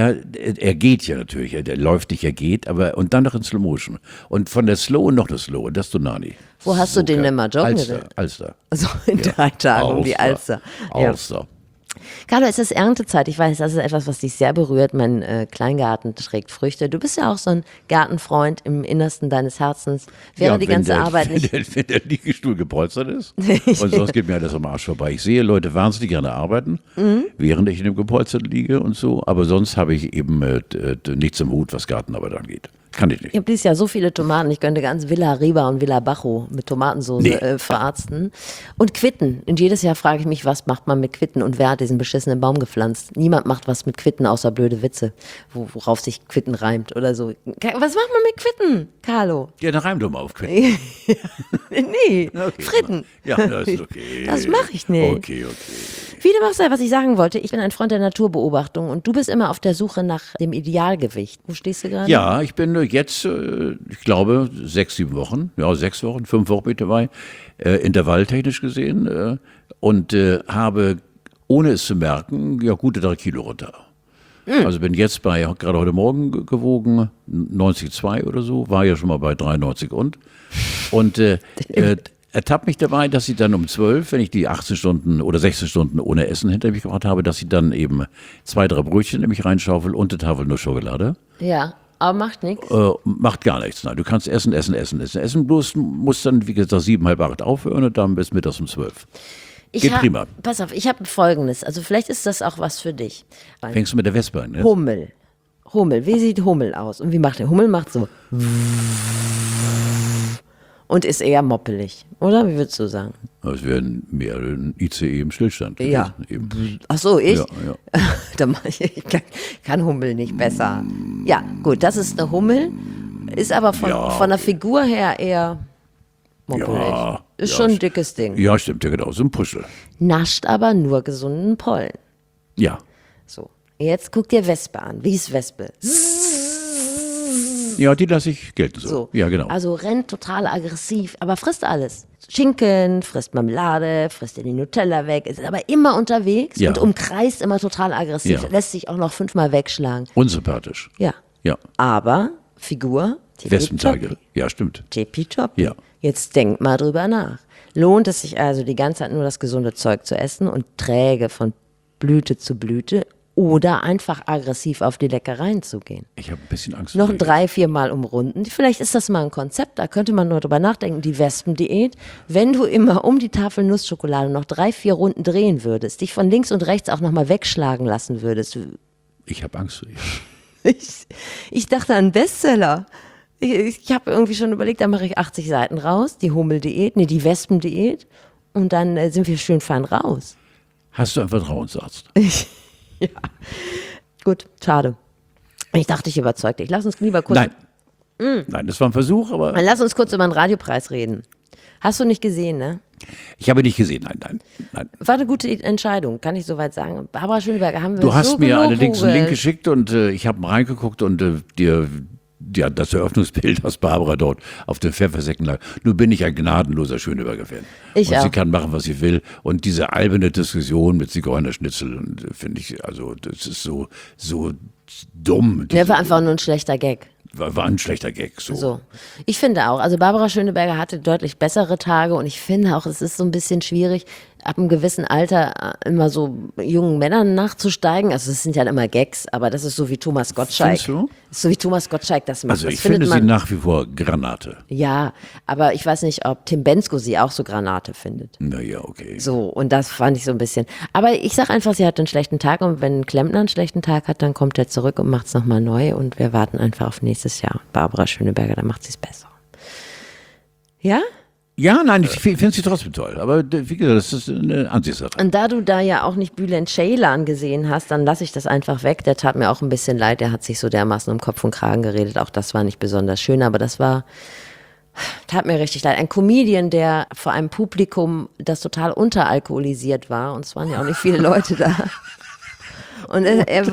Speaker 1: Er geht ja natürlich, der läuft nicht, er geht, aber und dann noch in Slow Motion. Und von der Slow noch eine Slow, das Donani.
Speaker 2: Wo hast du den
Speaker 1: geil.
Speaker 2: denn mal joggen gesehen?
Speaker 1: Alster.
Speaker 2: So in 3 Tagen um die Alster. Ja.
Speaker 1: Alster.
Speaker 2: Carlo, es ist Erntezeit. Ich weiß, das ist etwas, was dich sehr berührt. Mein Kleingarten trägt Früchte. Du bist ja auch so ein Gartenfreund im Innersten deines Herzens. Wäre die ganze Arbeit nicht.
Speaker 1: Wenn der Liegestuhl gepolstert ist. Und sonst geht mir alles am Arsch vorbei. Ich sehe Leute wahnsinnig gerne arbeiten, während ich in dem gepolsterten liege und so. Aber sonst habe ich eben nichts im Hut, was Gartenarbeit angeht. Kann ich nicht.
Speaker 2: Ich habe dieses Jahr so viele Tomaten, ich könnte ganz Villa Riba und Villa Bajo mit Tomatensauce verarzten. Und Quitten. Und jedes Jahr frage ich mich, was macht man mit Quitten und wer hat diesen beschissenen Baum gepflanzt? Niemand macht was mit Quitten, außer blöde Witze, worauf sich Quitten reimt oder so. Was macht man mit Quitten, Carlo?
Speaker 1: Ja, dann reim doch mal auf Quitten.
Speaker 2: Nee,
Speaker 1: Okay,
Speaker 2: Fritten.
Speaker 1: Ja, das ist okay.
Speaker 2: Das mache ich nicht.
Speaker 1: Okay.
Speaker 2: Wie dem auch sei, was ich sagen wollte, ich bin ein Freund der Naturbeobachtung und du bist immer auf der Suche nach dem Idealgewicht. Wo stehst du gerade?
Speaker 1: Ja, ich bin jetzt, ich glaube, 6 Wochen, 5 Wochen bin ich dabei, intervalltechnisch gesehen und habe, ohne es zu merken, ja gute 3 Kilo runter. Also bin jetzt gerade heute Morgen gewogen, 90,2 oder so, war ja schon mal bei 93 und ertappt mich dabei, dass sie dann um 12, wenn ich die 18 Stunden oder 16 Stunden ohne Essen hinter mich gebracht habe, dass sie dann eben 2, 3 Brötchen in mich reinschaufelt und eine Tafel nur Schokolade.
Speaker 2: Ja, aber macht nichts.
Speaker 1: Macht gar nichts. Nein, du kannst essen. Bloß musst dann, wie gesagt, 7, halb 8 aufhören und dann bis mittags um 12. Geht prima.
Speaker 2: Pass auf, ich habe Folgendes. Also vielleicht ist das auch was für dich.
Speaker 1: Fängst du mit der Wespe an, ne?
Speaker 2: Hummel. Wie sieht Hummel aus? Und wie macht der? Hummel macht so. Und ist eher moppelig, oder? Wie würdest du sagen?
Speaker 1: Das wäre mehr ein ICE im Stillstand gewesen.
Speaker 2: Ja.
Speaker 1: Eben.
Speaker 2: Ach so, ich?
Speaker 1: Ja.
Speaker 2: Da mach ich kann Hummel nicht besser. Ja, gut, das ist eine Hummel. Ist aber von der Figur her eher moppelig.
Speaker 1: Ja,
Speaker 2: ist schon ein dickes Ding.
Speaker 1: Ja, stimmt, ja genau, so ein Puschel.
Speaker 2: Nascht aber nur gesunden Pollen.
Speaker 1: Ja.
Speaker 2: So, jetzt guck dir Wespe an. Wie ist Wespe?
Speaker 1: Ja, die lasse ich gelten so.
Speaker 2: So.
Speaker 1: Ja, genau.
Speaker 2: Also rennt total aggressiv, aber frisst alles. Schinken, frisst Marmelade, frisst dir die Nutella weg, ist aber immer unterwegs
Speaker 1: Ja.
Speaker 2: und umkreist immer total aggressiv.
Speaker 1: Ja.
Speaker 2: Lässt sich auch noch 5-mal wegschlagen.
Speaker 1: Unsympathisch.
Speaker 2: Ja.
Speaker 1: Ja.
Speaker 2: Aber Figur,
Speaker 1: Wespenteige. Ja, stimmt.
Speaker 2: tippitoppi.
Speaker 1: Ja.
Speaker 2: Jetzt denk mal drüber nach. Lohnt es sich also die ganze Zeit nur das gesunde Zeug zu essen und träge von Blüte zu Blüte oder einfach aggressiv auf die Leckereien zu gehen?
Speaker 1: Ich habe ein bisschen Angst.
Speaker 2: Noch
Speaker 1: vor dir.
Speaker 2: 3-4 Mal umrunden. Vielleicht ist das mal ein Konzept, da könnte man nur drüber nachdenken, die Wespendiät. Wenn du immer um die Tafel Nussschokolade noch 3-4 Runden drehen würdest, dich von links und rechts auch nochmal wegschlagen lassen würdest.
Speaker 1: Ich habe Angst vor dir.
Speaker 2: Ich dachte an Bestseller. Ich habe irgendwie schon überlegt, da mache ich 80 Seiten raus, die Hummeldiät, die Wespendiät und dann sind wir schön fein raus.
Speaker 1: Hast du einen Vertrauensarzt?
Speaker 2: Ja. Gut, schade. Ich dachte, ich überzeugte dich. Lass uns lieber kurz.
Speaker 1: Nein. Nein, das war ein Versuch, aber
Speaker 2: Lass uns kurz über den Radiopreis reden. Hast du nicht gesehen, ne?
Speaker 1: ich habe nicht gesehen. Nein.
Speaker 2: War eine gute Entscheidung, kann ich soweit sagen. Barbara Schöneberger haben wir
Speaker 1: Du hast
Speaker 2: so
Speaker 1: mir allerdings einen Link
Speaker 2: gelobhudelt.
Speaker 1: geschickt und ich habe mal reingeguckt und das Eröffnungsbild, das Barbara dort auf den Pfeffersäcken lag. Nun bin ich ein gnadenloser Schöneberger-Fan.
Speaker 2: Ich
Speaker 1: und
Speaker 2: auch.
Speaker 1: sie kann machen, was sie will. Und diese alberne Diskussion mit Zigeunerschnitzel, finde ich, also das ist so dumm.
Speaker 2: Der war einfach nur ein schlechter Gag.
Speaker 1: War ein schlechter Gag.
Speaker 2: So. Ich finde auch, also Barbara Schöneberger hatte deutlich bessere Tage und ich finde auch, es ist so ein bisschen schwierig, ab einem gewissen Alter immer so jungen Männern nachzusteigen. Also es sind ja immer Gags, aber das ist so wie Thomas Gottschalk.
Speaker 1: Findest du?
Speaker 2: Ist so wie Thomas Gottschalk das macht.
Speaker 1: Also
Speaker 2: Das
Speaker 1: ich finde
Speaker 2: findet
Speaker 1: sie
Speaker 2: man,
Speaker 1: nach wie vor Granate.
Speaker 2: ja, aber ich weiß nicht, ob Tim Bendzko sie auch so Granate findet.
Speaker 1: Naja, okay.
Speaker 2: So, und das fand ich so ein bisschen. Aber ich sag einfach, sie hat einen schlechten Tag und wenn ein Klempner einen schlechten Tag hat, dann kommt er zurück und macht es nochmal neu und wir warten einfach auf nächstes Jahr. Barbara Schöneberger, dann macht sie es besser. Ja?
Speaker 1: Ja, nein, ich finde sie trotzdem toll. Aber wie gesagt, das ist eine Ansichtssache.
Speaker 2: Und da du da ja auch nicht Bülent Ceylan gesehen hast, dann lasse ich das einfach weg. Der tat mir auch ein bisschen leid. Der hat sich so dermaßen um Kopf und Kragen geredet. Auch das war nicht besonders schön, aber tat mir richtig leid. Ein Comedian, der vor einem Publikum, das total unteralkoholisiert war, und es waren ja auch nicht viele Leute da. Und er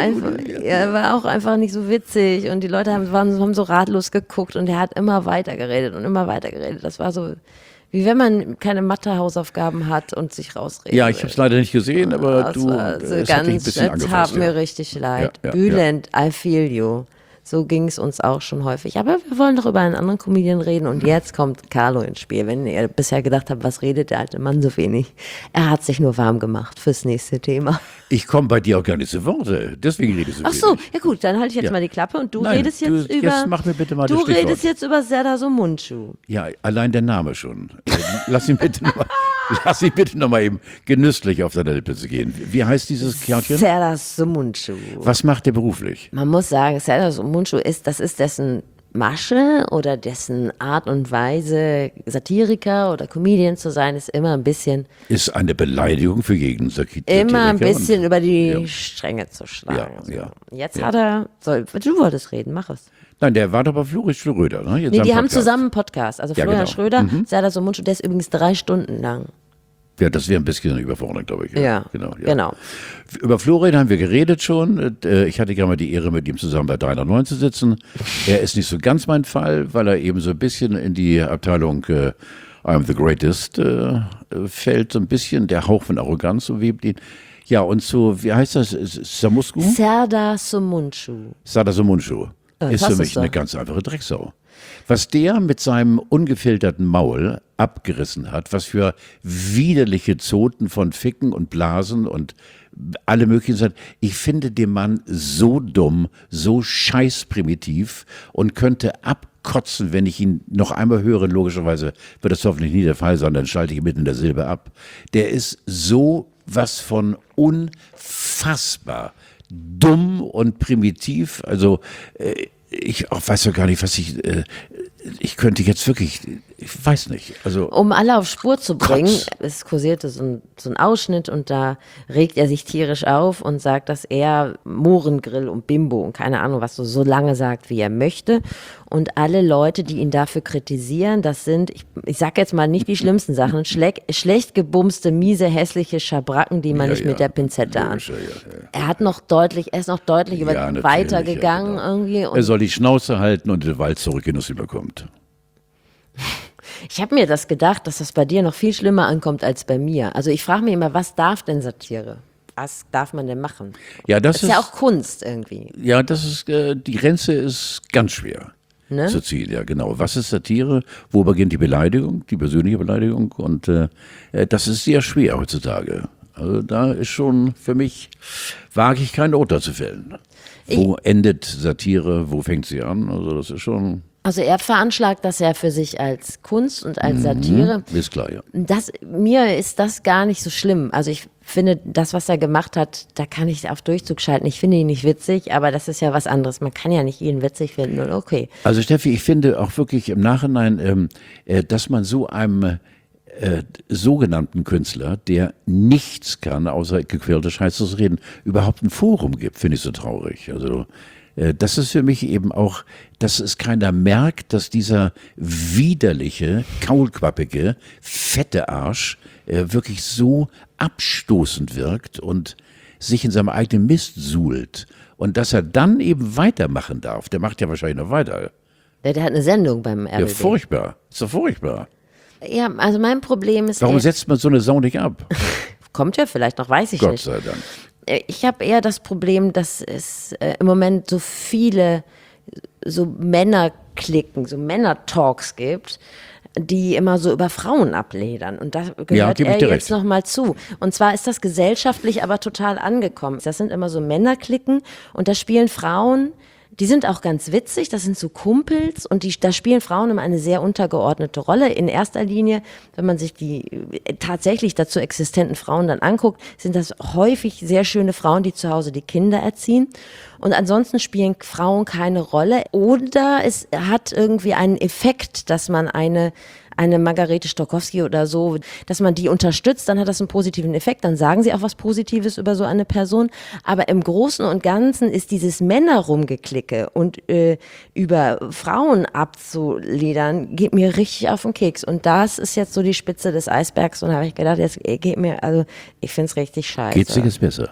Speaker 2: war auch einfach nicht so witzig und die Leute haben so ratlos geguckt und er hat immer weiter geredet und immer weiter geredet. Das war so, wie wenn man keine Mathe-Hausaufgaben hat und sich rausredet.
Speaker 1: Ja, ich habe es leider nicht gesehen, aber
Speaker 2: Das
Speaker 1: du,
Speaker 2: war so
Speaker 1: es hat dich ein
Speaker 2: ganz,
Speaker 1: bisschen
Speaker 2: tat
Speaker 1: angefasst.
Speaker 2: mir
Speaker 1: Ja.
Speaker 2: richtig leid.
Speaker 1: Ja, ja,
Speaker 2: Bülent, I feel you. So ging es uns auch schon häufig. Aber wir wollen doch über einen anderen Comedian reden und jetzt kommt Carlo ins Spiel. Wenn ihr bisher gedacht habt, was redet der alte Mann so wenig? Er hat sich nur warm gemacht fürs nächste Thema.
Speaker 1: Ich komme bei dir auch gar nicht zu Worte, deswegen redest du
Speaker 2: Ach so,
Speaker 1: wenig.
Speaker 2: ja gut, dann halte ich jetzt
Speaker 1: Ja.
Speaker 2: mal die Klappe und du
Speaker 1: Nein,
Speaker 2: redest jetzt über.
Speaker 1: jetzt mach mir bitte mal
Speaker 2: Du
Speaker 1: das Stichwort.
Speaker 2: redest jetzt über Serdar Somuncu.
Speaker 1: Ja, allein der Name schon. Lass ihn bitte noch mal eben genüsslich auf deine Lippe zu gehen. Wie heißt dieses Kerlchen?
Speaker 2: Serdar Somuncu.
Speaker 1: Was macht der beruflich?
Speaker 2: Man muss sagen, Serdar Somuncu das ist dessen Masche oder dessen Art und Weise, Satiriker oder Comedian zu sein, ist immer ein bisschen,
Speaker 1: Ist eine Beleidigung für jeden Satiriker.
Speaker 2: immer ein bisschen
Speaker 1: und-
Speaker 2: über die
Speaker 1: Ja.
Speaker 2: Stränge zu schlagen.
Speaker 1: Ja, ja.
Speaker 2: Jetzt
Speaker 1: Ja.
Speaker 2: hat er, du wolltest reden, mach es.
Speaker 1: Nein, der war doch bei Floris Schröder, ne? Jetzt
Speaker 2: Nee,
Speaker 1: am
Speaker 2: die haben
Speaker 1: Podcast.
Speaker 2: zusammen einen Podcast. Also
Speaker 1: Ja,
Speaker 2: Florian
Speaker 1: genau.
Speaker 2: Schröder, Serdar Somuncu, der ist übrigens 3 Stunden lang.
Speaker 1: Ja, das wäre ein bisschen überfordert, glaube ich.
Speaker 2: Ja, genau.
Speaker 1: Über Florian haben wir geredet schon. Ich hatte gerade mal die Ehre, mit ihm zusammen bei 309 zu sitzen. Er ist nicht so ganz mein Fall, weil er eben so ein bisschen in die Abteilung I'm the Greatest fällt. So ein bisschen der Hauch von Arroganz umwebt ihn. Ja, und so, wie heißt das? Samusku?
Speaker 2: Serdar Somuncu.
Speaker 1: Serdar Somuncu. ist
Speaker 2: hast
Speaker 1: für
Speaker 2: du's
Speaker 1: mich
Speaker 2: doch.
Speaker 1: eine ganz einfache Drecksau. Was der mit seinem ungefilterten Maul abgerissen hat, was für widerliche Zoten von Ficken und Blasen und alle möglichen Sachen. Ich finde den Mann so dumm, so scheißprimitiv und könnte abkotzen, wenn ich ihn noch einmal höre. Logischerweise wird das hoffentlich nie der Fall sein, dann schalte ich ihn mitten in der Silbe ab. Der ist so was von unfassbar dumm und primitiv. Also ich weiß ja gar nicht, was ich könnte jetzt wirklich, ich weiß nicht. Also
Speaker 2: Um alle auf Spur zu bringen,
Speaker 1: Kotz.
Speaker 2: es kursierte so ein Ausschnitt und da regt er sich tierisch auf und sagt, dass er Mohrengrill und Bimbo und keine Ahnung was so lange sagt, wie er möchte. Und alle Leute, die ihn dafür kritisieren, das sind, ich sag jetzt mal nicht die schlimmsten Sachen, schlecht gebumste, miese, hässliche Schabracken, die man
Speaker 1: Ja,
Speaker 2: nicht
Speaker 1: ja.
Speaker 2: mit der Pinzette an.
Speaker 1: Logisch, ja.
Speaker 2: Er ist noch deutlich
Speaker 1: Ja, natürlich,
Speaker 2: weitergegangen
Speaker 1: ja, genau.
Speaker 2: irgendwie.
Speaker 1: Er
Speaker 2: Und
Speaker 1: soll die Schnauze halten und den Wald zurückgehen, was überkommt.
Speaker 2: ich habe mir das gedacht, dass das bei dir noch viel schlimmer ankommt als bei mir. Also ich frage mich immer, was darf denn Satire? Was darf man denn machen?
Speaker 1: Ja,
Speaker 2: Das ist ja auch Kunst irgendwie.
Speaker 1: Ja, das ist, die Grenze ist ganz schwer
Speaker 2: Ne?
Speaker 1: zu ziehen, ja genau. Was ist Satire? Wo beginnt die Beleidigung, die persönliche Beleidigung? Und das ist sehr schwer heutzutage. Also da ist schon, für mich, wage ich kein Urteil zu fällen. Wo endet Satire, wo fängt sie an? Also das ist schon,
Speaker 2: Also er veranschlagt das ja für sich als Kunst und als Satire.
Speaker 1: ist klar, ja.
Speaker 2: Mir ist das gar nicht so schlimm. Also ich finde, das, was er gemacht hat, da kann ich auf Durchzug schalten. Ich finde ihn nicht witzig, aber das ist ja was anderes. Man kann ja nicht jeden witzig finden und okay.
Speaker 1: Also Steffi, ich finde auch wirklich im Nachhinein, dass man so einem sogenannten Künstler, der nichts kann, außer gequälte Scheiße zu reden, überhaupt ein Forum gibt, finde ich so traurig. Also das ist für mich eben auch, dass es keiner merkt, dass dieser widerliche, kaulquappige, fette Arsch wirklich so abstoßend wirkt und sich in seinem eigenen Mist suhlt. Und dass er dann eben weitermachen darf, der macht ja wahrscheinlich noch weiter.
Speaker 2: Der hat eine Sendung beim
Speaker 1: Ja,
Speaker 2: RBB.
Speaker 1: furchtbar. Ist doch furchtbar.
Speaker 2: Ja, also mein Problem ist,
Speaker 1: Warum setzt man so eine Sau nicht ab?
Speaker 2: kommt ja vielleicht noch, weiß ich
Speaker 1: Gott
Speaker 2: nicht.
Speaker 1: sei Dank.
Speaker 2: Ich habe eher das Problem, dass es im Moment so viele so Männerklicken, so Männer-Talks gibt, die immer so über Frauen abledern. Und da gehört
Speaker 1: gebe ich
Speaker 2: er
Speaker 1: dir
Speaker 2: jetzt
Speaker 1: recht.
Speaker 2: nochmal zu. Und zwar ist das gesellschaftlich aber total angekommen. Das sind immer so Männerklicken und da spielen Frauen, die sind auch ganz witzig, das sind so Kumpels und da spielen Frauen immer eine sehr untergeordnete Rolle. In erster Linie, wenn man sich die tatsächlich dazu existenten Frauen dann anguckt, sind das häufig sehr schöne Frauen, die zu Hause die Kinder erziehen. Und ansonsten spielen Frauen keine Rolle. Oder es hat irgendwie einen Effekt, dass man eine Margarete Stokowski oder so, dass man die unterstützt, dann hat das einen positiven Effekt, dann sagen sie auch was Positives über so eine Person, aber im Großen und Ganzen ist dieses Männerrumgeklicke und über Frauen abzuledern, geht mir richtig auf den Keks und das ist jetzt so die Spitze des Eisbergs und da habe ich gedacht, jetzt geht mir, also ich finde es richtig scheiße.
Speaker 1: Geht's dir jetzt besser?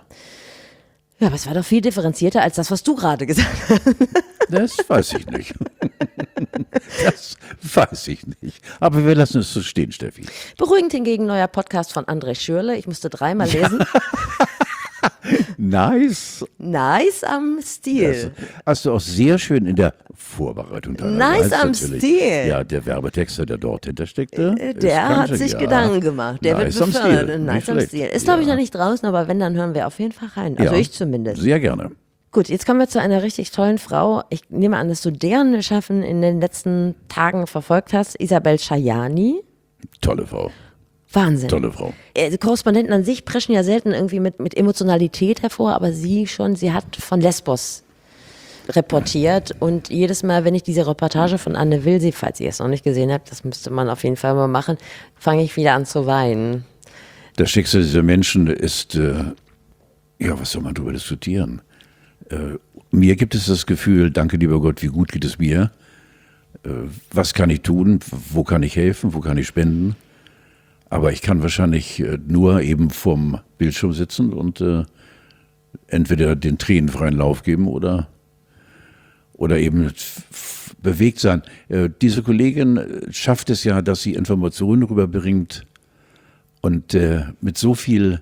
Speaker 2: Ja, aber es war doch viel differenzierter als das, was du gerade gesagt hast.
Speaker 1: Das weiß ich nicht. Das weiß ich nicht. Aber wir lassen es so stehen, Steffi.
Speaker 2: Beruhigend hingegen neuer Podcast von André Schürle, ich musste 3-mal lesen.
Speaker 1: Nice.
Speaker 2: Nice am Stil.
Speaker 1: Das hast du auch sehr schön in der Vorbereitung deiner
Speaker 2: Nice
Speaker 1: Wahl
Speaker 2: am
Speaker 1: natürlich.
Speaker 2: Stil.
Speaker 1: Ja, der Werbetexter, der dort hintersteckte.
Speaker 2: Der hat sich Gedanken gemacht. Der
Speaker 1: nice
Speaker 2: wird
Speaker 1: am
Speaker 2: befördert.
Speaker 1: Stil.
Speaker 2: Nice
Speaker 1: Nicht
Speaker 2: am
Speaker 1: schlecht.
Speaker 2: Stil. Ist, glaube ich,
Speaker 1: Ja.
Speaker 2: noch nicht draußen, aber wenn, dann hören wir auf jeden Fall rein. Also
Speaker 1: Ja.
Speaker 2: ich zumindest.
Speaker 1: Sehr gerne.
Speaker 2: Gut, jetzt kommen wir zu einer richtig tollen Frau. Ich nehme an, dass du deren Schaffen in den letzten Tagen verfolgt hast. Isabel Schajani.
Speaker 1: Tolle Frau.
Speaker 2: Wahnsinn.
Speaker 1: Tolle Frau.
Speaker 2: Korrespondenten an sich preschen ja selten irgendwie mit Emotionalität hervor, aber sie hat von Lesbos reportiert und jedes Mal, wenn ich diese Reportage von Anne Will sehe, falls ihr es noch nicht gesehen habt, das müsste man auf jeden Fall mal machen, fange ich wieder an zu weinen.
Speaker 1: Das Schicksal dieser Menschen ist, ja, was soll man darüber diskutieren? Mir gibt es das Gefühl, danke lieber Gott, wie gut geht es mir? Was kann ich tun? Wo kann ich helfen? Wo kann ich spenden? Aber ich kann wahrscheinlich nur eben vorm Bildschirm sitzen und entweder den Tränen freien Lauf geben oder eben bewegt sein. Diese Kollegin schafft es ja, dass sie Informationen rüberbringt und mit so viel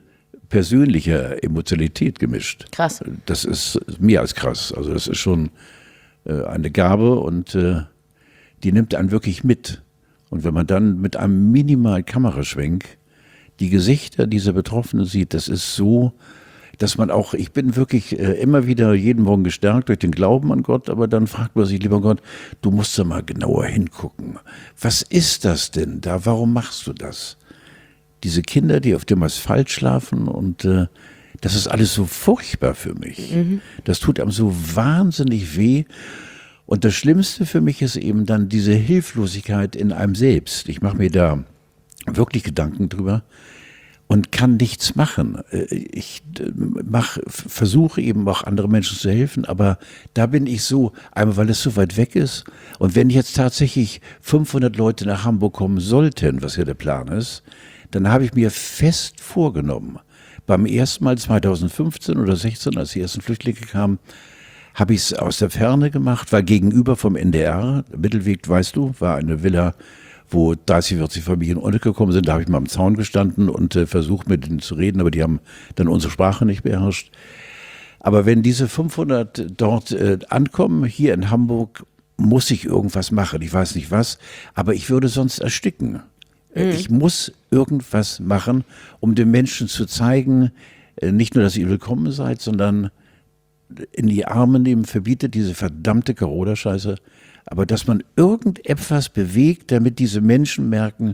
Speaker 1: persönlicher Emotionalität gemischt.
Speaker 2: Krass.
Speaker 1: Das ist mehr als krass. Also das ist schon eine Gabe und die nimmt einen wirklich mit. Und wenn man dann mit einem minimalen Kameraschwenk die Gesichter dieser Betroffenen sieht, das ist so, dass man auch, ich bin wirklich immer wieder jeden Morgen gestärkt durch den Glauben an Gott, aber dann fragt man sich, lieber Gott, du musst da mal genauer hingucken. Was ist das denn da? Warum machst du das? Diese Kinder, die auf dem Asphalt schlafen und das ist alles so furchtbar für mich. Das tut einem so wahnsinnig weh. Und das Schlimmste für mich ist eben dann diese Hilflosigkeit in einem selbst. Ich mache mir da wirklich Gedanken drüber und kann nichts machen. Ich versuche eben auch andere Menschen zu helfen, aber da bin ich so, einmal weil es so weit weg ist und wenn jetzt tatsächlich 500 Leute nach Hamburg kommen sollten, was ja der Plan ist, dann habe ich mir fest vorgenommen, beim ersten Mal 2015 oder 16, als die ersten Flüchtlinge kamen, habe ich es aus der Ferne gemacht, war gegenüber vom NDR, Mittelweg, weißt du, war eine Villa, wo 30, 40 Familien untergekommen sind. Da habe ich mal am Zaun gestanden und versucht mit denen zu reden, aber die haben dann unsere Sprache nicht beherrscht. Aber wenn diese 500 dort ankommen, hier in Hamburg, muss ich irgendwas machen. Ich weiß nicht was, aber ich würde sonst ersticken. Ich muss irgendwas machen, um den Menschen zu zeigen, nicht nur, dass ihr willkommen seid, sondern in die Arme nehmen, verbietet diese verdammte Corona-Scheiße, aber dass man irgendetwas bewegt, damit diese Menschen merken,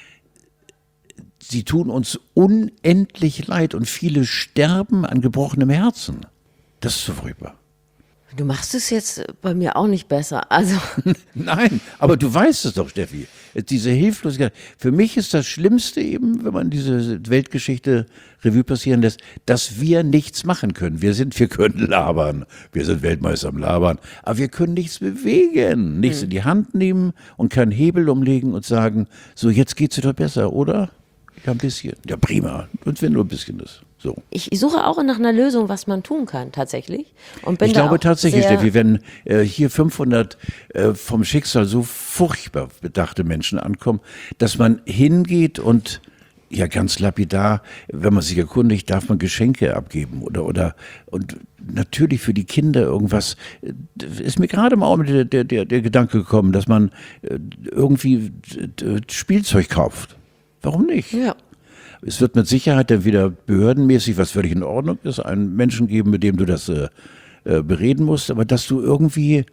Speaker 1: sie tun uns unendlich leid und viele sterben an gebrochenem Herzen. Das ist so furchtbar.
Speaker 2: Du machst es jetzt bei mir auch nicht besser. Also
Speaker 1: Nein, aber du weißt es doch, Steffi. Diese Hilflosigkeit. Für mich ist das Schlimmste eben, wenn man diese Weltgeschichte Revue passieren lässt, dass wir nichts machen können. Wir können labern. Wir sind Weltmeister am Labern. Aber wir können nichts bewegen. Nichts in die Hand nehmen und keinen Hebel umlegen und sagen, so jetzt geht's dir doch besser, oder? Ja, ein bisschen. Ja, prima. Und wenn nur ein bisschen ist. So.
Speaker 2: ich suche auch nach einer Lösung, was man tun kann, tatsächlich. Und bin
Speaker 1: Ich
Speaker 2: da
Speaker 1: glaube
Speaker 2: auch
Speaker 1: tatsächlich,
Speaker 2: sehr,
Speaker 1: Steffi, wenn hier 500 vom Schicksal so furchtbar bedachte Menschen ankommen, dass man hingeht und ja ganz lapidar, wenn man sich erkundigt, darf man Geschenke abgeben oder und natürlich für die Kinder irgendwas, ist mir gerade im Augenblick der Gedanke gekommen, dass man irgendwie Spielzeug kauft. Warum nicht?
Speaker 2: ja.
Speaker 1: Es wird mit Sicherheit dann wieder behördenmäßig, was völlig in Ordnung ist, einen Menschen geben, mit dem du das bereden musst, aber dass du irgendwie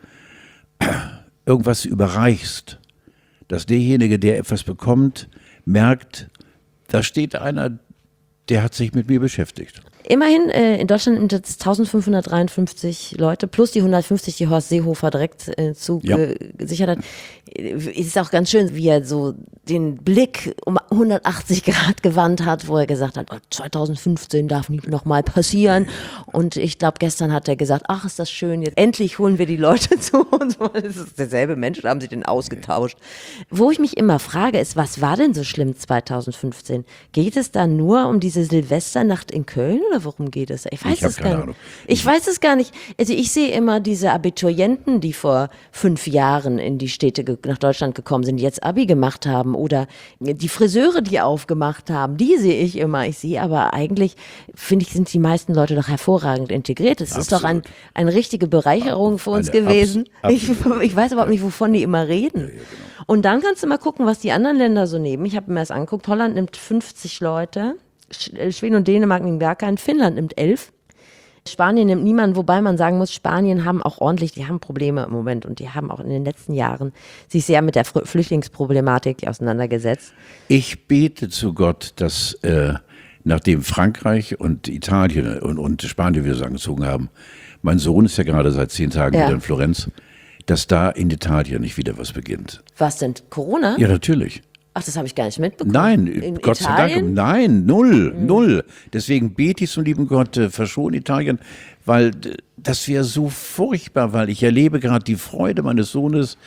Speaker 1: irgendwas überreichst, dass derjenige, der etwas bekommt, merkt, da steht einer, der hat sich mit mir beschäftigt.
Speaker 2: Immerhin, in Deutschland sind jetzt 1553 Leute, plus die 150, die Horst Seehofer direkt zugesichert hat. Es ist auch ganz schön, wie er so den Blick um 180 Grad gewandt hat, wo er gesagt hat, 2015 darf nicht nochmal passieren. Und ich glaube, gestern hat er gesagt, ach, ist das schön, jetzt endlich holen wir die Leute zu uns. Das ist derselbe Mensch, da haben sie den ausgetauscht. Wo ich mich immer frage, ist, was war denn so schlimm 2015? Geht es da nur um diese Silvesternacht in Köln oder worum geht es? Ich weiß
Speaker 1: hab
Speaker 2: es
Speaker 1: keine
Speaker 2: gar nicht.
Speaker 1: Ahnung.
Speaker 2: Ich weiß es gar nicht. Also ich sehe immer diese Abiturienten, die vor 5 Jahren in die Städte nach Deutschland gekommen sind, die jetzt Abi gemacht haben oder die Friseure, die aufgemacht haben, die sehe ich immer. Ich sehe aber eigentlich, finde ich, sind die meisten Leute doch hervorragend integriert. Es ist doch eine richtige Bereicherung für uns gewesen. Ich weiß überhaupt nicht, wovon die immer reden. Ja, genau. Und dann kannst du mal gucken, was die anderen Länder so nehmen. Ich habe mir das angeguckt. Holland nimmt 50 Leute. Schweden und Dänemark nehmen gar keinen, Finnland nimmt 11. Spanien nimmt niemanden, wobei man sagen muss, Spanien haben auch ordentlich, die haben Probleme im Moment und die haben auch in den letzten Jahren sich sehr mit der Flüchtlingsproblematik auseinandergesetzt.
Speaker 1: Ich bete zu Gott, dass nachdem Frankreich und Italien und Spanien wieder so angezogen haben, mein Sohn ist ja gerade seit 10 Tagen wieder in Florenz, dass da in Italien nicht wieder was beginnt.
Speaker 2: Was denn, Corona?
Speaker 1: Ja, natürlich.
Speaker 2: Ach, das habe ich gar nicht mitbekommen.
Speaker 1: Nein,
Speaker 2: in
Speaker 1: Gott
Speaker 2: Italien?
Speaker 1: sei Dank, nein, null. Deswegen bete ich zum lieben Gott, verschon Italien, weil das wäre so furchtbar, weil ich erlebe gerade die Freude meines Sohnes,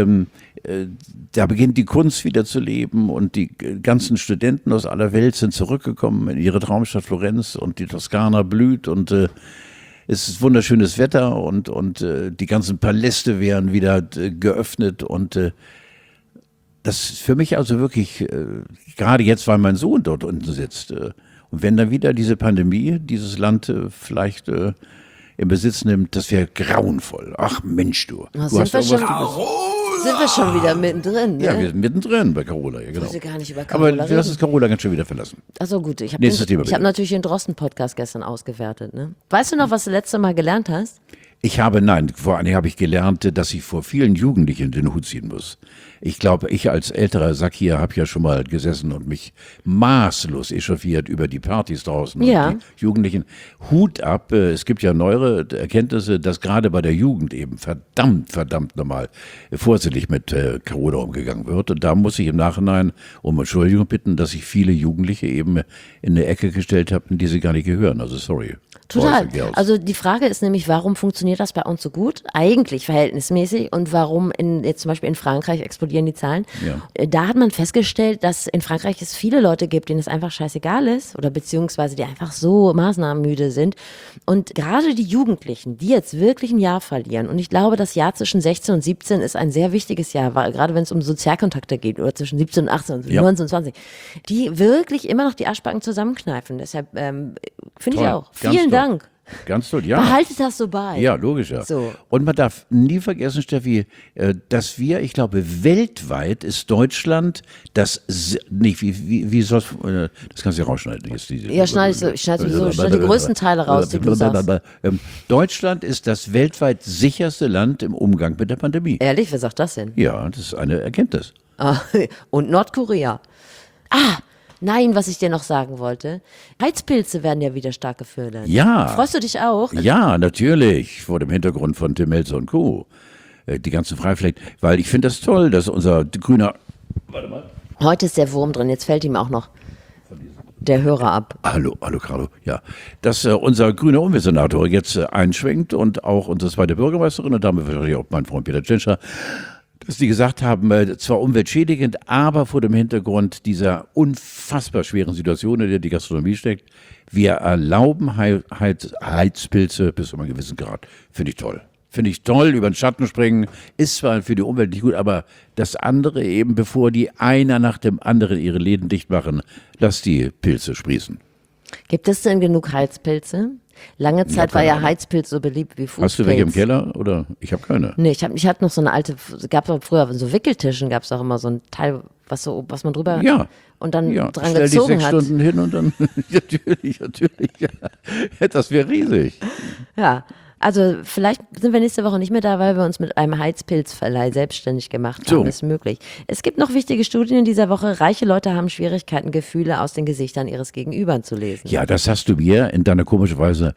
Speaker 1: da beginnt die Kunst wieder zu leben und die ganzen Studenten aus aller Welt sind zurückgekommen in ihre Traumstadt Florenz und die Toskana blüht und es ist wunderschönes Wetter und die ganzen Paläste werden wieder geöffnet und das ist für mich also wirklich, gerade jetzt, weil mein Sohn dort unten sitzt. Und wenn dann wieder diese Pandemie dieses Land vielleicht in Besitz nimmt, das wäre grauenvoll. Ach Mensch, du.
Speaker 2: Na,
Speaker 1: Du hast
Speaker 2: sind wir
Speaker 1: irgendwas.
Speaker 2: Sind wir schon wieder mittendrin, ne?
Speaker 1: Ja, wir sind mittendrin bei Carola, ja, genau.
Speaker 2: Ich wollte gar nicht über Carola
Speaker 1: Aber wir lassen es Carola ganz schön wieder verlassen.
Speaker 2: Achso, gut. Ich
Speaker 1: Nächstes Thema, bitte.
Speaker 2: habe natürlich den Drosten-Podcast gestern ausgewertet. Ne? Weißt du noch, was du letzte Mal gelernt hast?
Speaker 1: Vor allem habe ich gelernt, dass ich vor vielen Jugendlichen den Hut ziehen muss. Ich glaube, ich als älterer Sack hier habe ja schon mal gesessen und mich maßlos echauffiert über die Partys draußen
Speaker 2: Ja.
Speaker 1: und die Jugendlichen. Hut ab, es gibt ja neuere Erkenntnisse, dass gerade bei der Jugend eben verdammt nochmal vorsichtig mit Carola umgegangen wird. Und da muss ich im Nachhinein um Entschuldigung bitten, dass ich viele Jugendliche eben in eine Ecke gestellt habe, in die sie gar nicht gehören. Also sorry.
Speaker 2: Total.
Speaker 1: Boys and Girls.
Speaker 2: Also die Frage ist nämlich, warum funktioniert das bei uns so gut? Eigentlich verhältnismäßig. Und warum jetzt zum Beispiel in Frankreich explodieren die Zahlen?
Speaker 1: Ja.
Speaker 2: Da hat man festgestellt, dass in Frankreich es viele Leute gibt, denen es einfach scheißegal ist oder beziehungsweise die einfach so maßnahmenmüde sind. Und gerade die Jugendlichen, die jetzt wirklich ein Jahr verlieren, und ich glaube, das Jahr zwischen 16 und 17 ist ein sehr wichtiges Jahr, weil, gerade wenn es um Sozialkontakte geht oder zwischen 17 und 18 und
Speaker 1: Ja.
Speaker 2: 19 und 20, die wirklich immer noch die Arschbacken zusammenkneifen. Deshalb finde ich
Speaker 1: Toll.
Speaker 2: auch.
Speaker 1: Ganz
Speaker 2: Vielen
Speaker 1: toll.
Speaker 2: Dank.
Speaker 1: Ganz toll, ja.
Speaker 2: Behaltet das so bei.
Speaker 1: Ja, logisch, ja.
Speaker 2: So.
Speaker 1: Und man darf nie vergessen, Steffi, dass wir, ich glaube, weltweit ist Deutschland nicht, wie soll das kannst du ja rausschneiden. Jetzt
Speaker 2: Ja, schneide ich sowieso die größten Teile raus, die du sagst.
Speaker 1: Deutschland ist das weltweit sicherste Land im Umgang mit der Pandemie.
Speaker 2: Ehrlich, wer sagt das denn?
Speaker 1: Ja, das ist eine Erkenntnis.
Speaker 2: Ah, und Nordkorea. Nein, was ich dir noch sagen wollte. Heizpilze werden ja wieder stark gefördert.
Speaker 1: Ja.
Speaker 2: Freust du dich auch?
Speaker 1: Ja, natürlich, vor dem Hintergrund von Tim Melzer und Co. Die ganzen Freiflächen, weil ich finde das toll, dass unser grüner,
Speaker 2: Heute ist der Wurm drin, jetzt fällt ihm auch noch der Hörer ab.
Speaker 1: Hallo, Carlo, ja, dass unser grüner Umweltsenator jetzt einschwenkt und auch unsere zweite Bürgermeisterin und damit wahrscheinlich auch mein Freund Peter Tschentscher, dass die gesagt haben, zwar umweltschädigend, aber vor dem Hintergrund dieser unfassbar schweren Situation, in der die Gastronomie steckt, wir erlauben Heizpilze bis zu einem gewissen Grad. Finde ich toll. Finde ich toll, über den Schatten springen, ist zwar für die Umwelt nicht gut, aber das andere eben, bevor die einer nach dem anderen ihre Läden dicht machen, lass die Pilze sprießen.
Speaker 2: Gibt es denn genug Heizpilze? Lange Zeit war
Speaker 1: keine
Speaker 2: ja
Speaker 1: Ahnung.
Speaker 2: Heizpilz so beliebt wie Fußpilz.
Speaker 1: Hast du welche im Keller oder? Ich habe keine.
Speaker 2: Nee, ich hatte noch so eine alte, gab es früher so Wickeltischen, gab es auch immer so ein Teil, was man drüber
Speaker 1: Ja.
Speaker 2: und dann
Speaker 1: Ja,
Speaker 2: dran
Speaker 1: stell dich
Speaker 2: gezogen
Speaker 1: 6
Speaker 2: hat.
Speaker 1: Stunden hin und dann, natürlich, ja. Das wäre riesig.
Speaker 2: Ja, also vielleicht sind wir nächste Woche nicht mehr da, weil wir uns mit einem Heizpilzverleih selbstständig gemacht haben.
Speaker 1: So.
Speaker 2: Ist möglich. Es gibt noch wichtige Studien in dieser Woche. Reiche Leute haben Schwierigkeiten, Gefühle aus den Gesichtern ihres Gegenübers zu lesen.
Speaker 1: Ja, das hast du mir in deiner komischerweise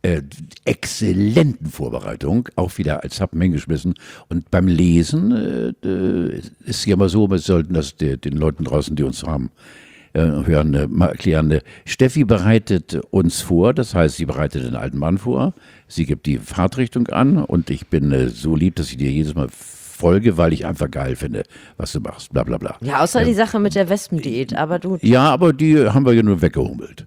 Speaker 1: exzellenten Vorbereitung auch wieder als Happen hingeschmissen. Und beim Lesen ist ja immer so, wir sollten das den Leuten draußen, die uns haben, hören, mal erklären. Steffi bereitet uns vor, das heißt, sie bereitet den alten Mann vor, sie gibt die Fahrtrichtung an und ich bin so lieb, dass ich dir jedes Mal folge, weil ich einfach geil finde, was du machst, bla bla bla.
Speaker 2: Ja, außer die Sache mit der Wespendiät, aber du.
Speaker 1: Ja, aber die haben wir ja nur weggehummelt.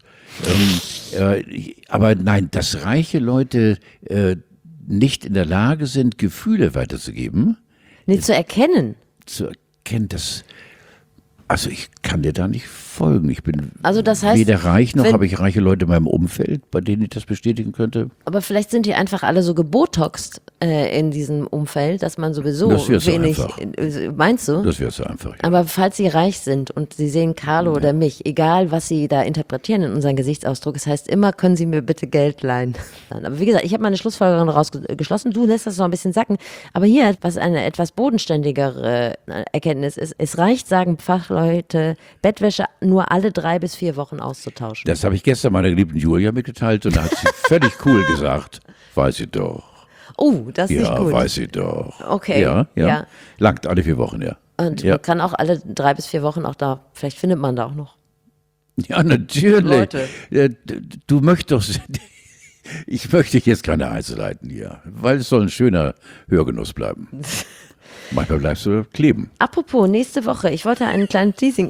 Speaker 1: Aber nein, dass reiche Leute nicht in der Lage sind, Gefühle weiterzugeben,
Speaker 2: Nicht zu erkennen.
Speaker 1: zu erkennen, dass. Also ich kann dir da nicht folgen. Ich bin
Speaker 2: Also das heißt,
Speaker 1: weder reich noch
Speaker 2: wenn-
Speaker 1: habe ich reiche Leute in meinem Umfeld, bei denen ich das bestätigen könnte.
Speaker 2: Aber vielleicht sind die einfach alle so gebotoxt in diesem Umfeld, dass man sowieso
Speaker 1: Das wär's so
Speaker 2: wenig.
Speaker 1: einfach.
Speaker 2: Meinst du?
Speaker 1: Das wäre so einfach. Ja.
Speaker 2: Aber falls sie reich sind und sie sehen Carlo oder mich, egal was sie da interpretieren in unseren Gesichtsausdruck, das heißt immer, können sie mir bitte Geld leihen. Aber wie gesagt, ich habe meine Schlussfolgerung rausgeschlossen, du lässt das noch ein bisschen sacken. Aber hier, was eine etwas bodenständigere Erkenntnis ist, es reicht, sagen Fachleute, Bettwäsche nur alle 3 bis 4 Wochen auszutauschen.
Speaker 1: Das habe ich gestern meiner geliebten Julia mitgeteilt und da hat sie völlig cool gesagt. Weiß ich doch.
Speaker 2: Oh, das ist nicht
Speaker 1: Ja,
Speaker 2: gut.
Speaker 1: weiß ich doch.
Speaker 2: Okay,
Speaker 1: Ja.
Speaker 2: ja.
Speaker 1: Langt alle 4 Wochen, ja.
Speaker 2: Und
Speaker 1: Ja.
Speaker 2: man kann auch alle 3 bis 4 Wochen auch da, vielleicht findet man da auch noch.
Speaker 1: Ja, natürlich.
Speaker 2: Leute.
Speaker 1: Du möchtest doch. Ich möchte jetzt keine Heize leiten hier, weil es soll ein schöner Hörgenuss bleiben. Manchmal bleibst du kleben.
Speaker 2: Apropos, nächste Woche, ich wollte einen kleinen Teasing.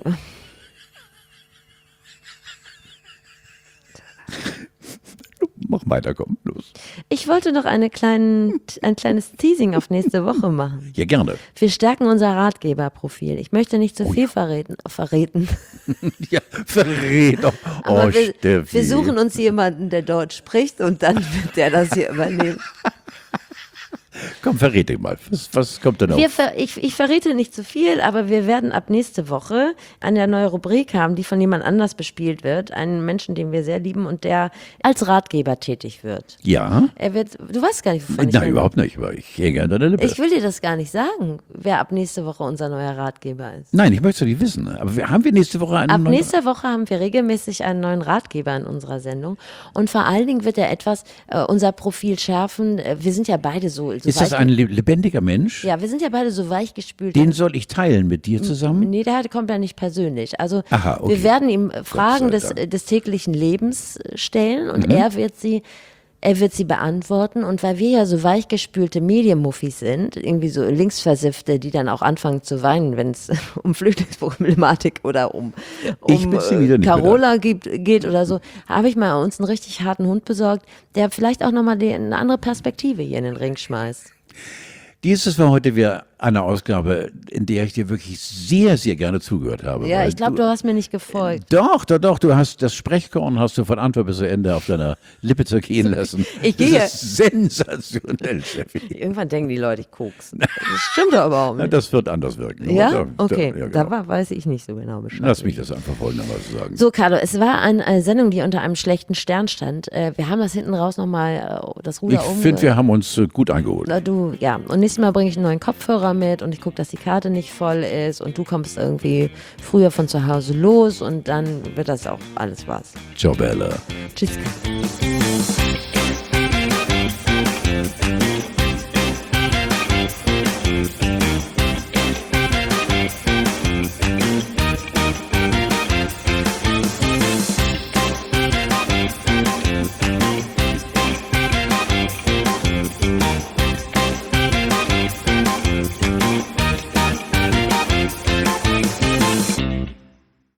Speaker 1: mach weiter, komm, los.
Speaker 2: Ich wollte noch ein kleines Teasing auf nächste Woche machen.
Speaker 1: Ja, gerne.
Speaker 2: Wir stärken unser Ratgeberprofil. Ich möchte nicht zu viel verreten.
Speaker 1: Ja, Verräter.
Speaker 2: Aber
Speaker 1: Oh, Steffi.
Speaker 2: wir suchen uns jemanden, der Deutsch spricht und dann wird der das hier übernehmen.
Speaker 1: Komm, verrate mal. Was kommt denn auf?
Speaker 2: Ich verrate nicht zu viel, aber wir werden ab nächste Woche eine neue Rubrik haben, die von jemand anders bespielt wird. Einen Menschen, den wir sehr lieben und der als Ratgeber tätig wird.
Speaker 1: Ja?
Speaker 2: Du weißt gar nicht, wovon ich
Speaker 1: Nein,
Speaker 2: rede.
Speaker 1: überhaupt nicht, weil ich hänge an deiner Lippe.
Speaker 2: Ich will dir das gar nicht sagen, wer ab nächste Woche unser neuer Ratgeber ist.
Speaker 1: Nein, ich möchte es nicht wissen. Aber haben wir nächste Woche einen
Speaker 2: Ab
Speaker 1: neuen...
Speaker 2: nächster Woche haben wir regelmäßig einen neuen Ratgeber in unserer Sendung. Und vor allen Dingen wird er unser Profil schärfen. Wir sind ja beide so
Speaker 1: Ist das ein lebendiger Mensch?
Speaker 2: Ja, wir sind ja beide so weichgespült.
Speaker 1: Den soll ich teilen mit dir zusammen?
Speaker 2: Nee, kommt ja nicht persönlich. Also
Speaker 1: Aha, okay.
Speaker 2: wir werden ihm Fragen
Speaker 1: sei Dank.
Speaker 2: des täglichen Lebens stellen und er wird sie beantworten. Und weil wir ja so weichgespülte Medienmuffis sind, irgendwie so Linksversiffte, die dann auch anfangen zu weinen, wenn es um Flüchtlingsproblematik oder um
Speaker 1: Ich bin sie wieder nicht
Speaker 2: Carola geht oder so, habe ich mal uns einen richtig harten Hund besorgt, der vielleicht auch nochmal eine andere Perspektive hier in den Ring schmeißt.
Speaker 1: Dieses war heute wieder eine Ausgabe, in der ich dir wirklich sehr, sehr gerne zugehört habe.
Speaker 2: Ja,
Speaker 1: weil
Speaker 2: ich glaube, du hast mir nicht gefolgt.
Speaker 1: Doch, du hast das Sprechkorn hast du von Anfang bis zu Ende auf deiner Lippe zergehen lassen.
Speaker 2: Ich gehe.
Speaker 1: Das ist sensationell, Steffi.
Speaker 2: Irgendwann denken die Leute, ich kokse. Das stimmt doch überhaupt
Speaker 1: Ja,
Speaker 2: nicht.
Speaker 1: das wird anders wirken.
Speaker 2: Ja?
Speaker 1: Aber
Speaker 2: Okay,
Speaker 1: ja, genau.
Speaker 2: weiß ich nicht so genau Bescheid.
Speaker 1: Lass mich das einfach folgendermaßen sagen.
Speaker 2: So, Carlo, es war eine Sendung, die unter einem schlechten Stern stand. Wir haben das hinten raus nochmal das
Speaker 1: Ich
Speaker 2: Ruder
Speaker 1: finde, wir haben uns gut eingeholt.
Speaker 2: Und nächstes Mal bringe ich einen neuen Kopfhörer mit und ich gucke, dass die Karte nicht voll ist und du kommst irgendwie früher von zu Hause los und dann wird das auch alles was.
Speaker 1: Ciao, Bella.
Speaker 2: Tschüss.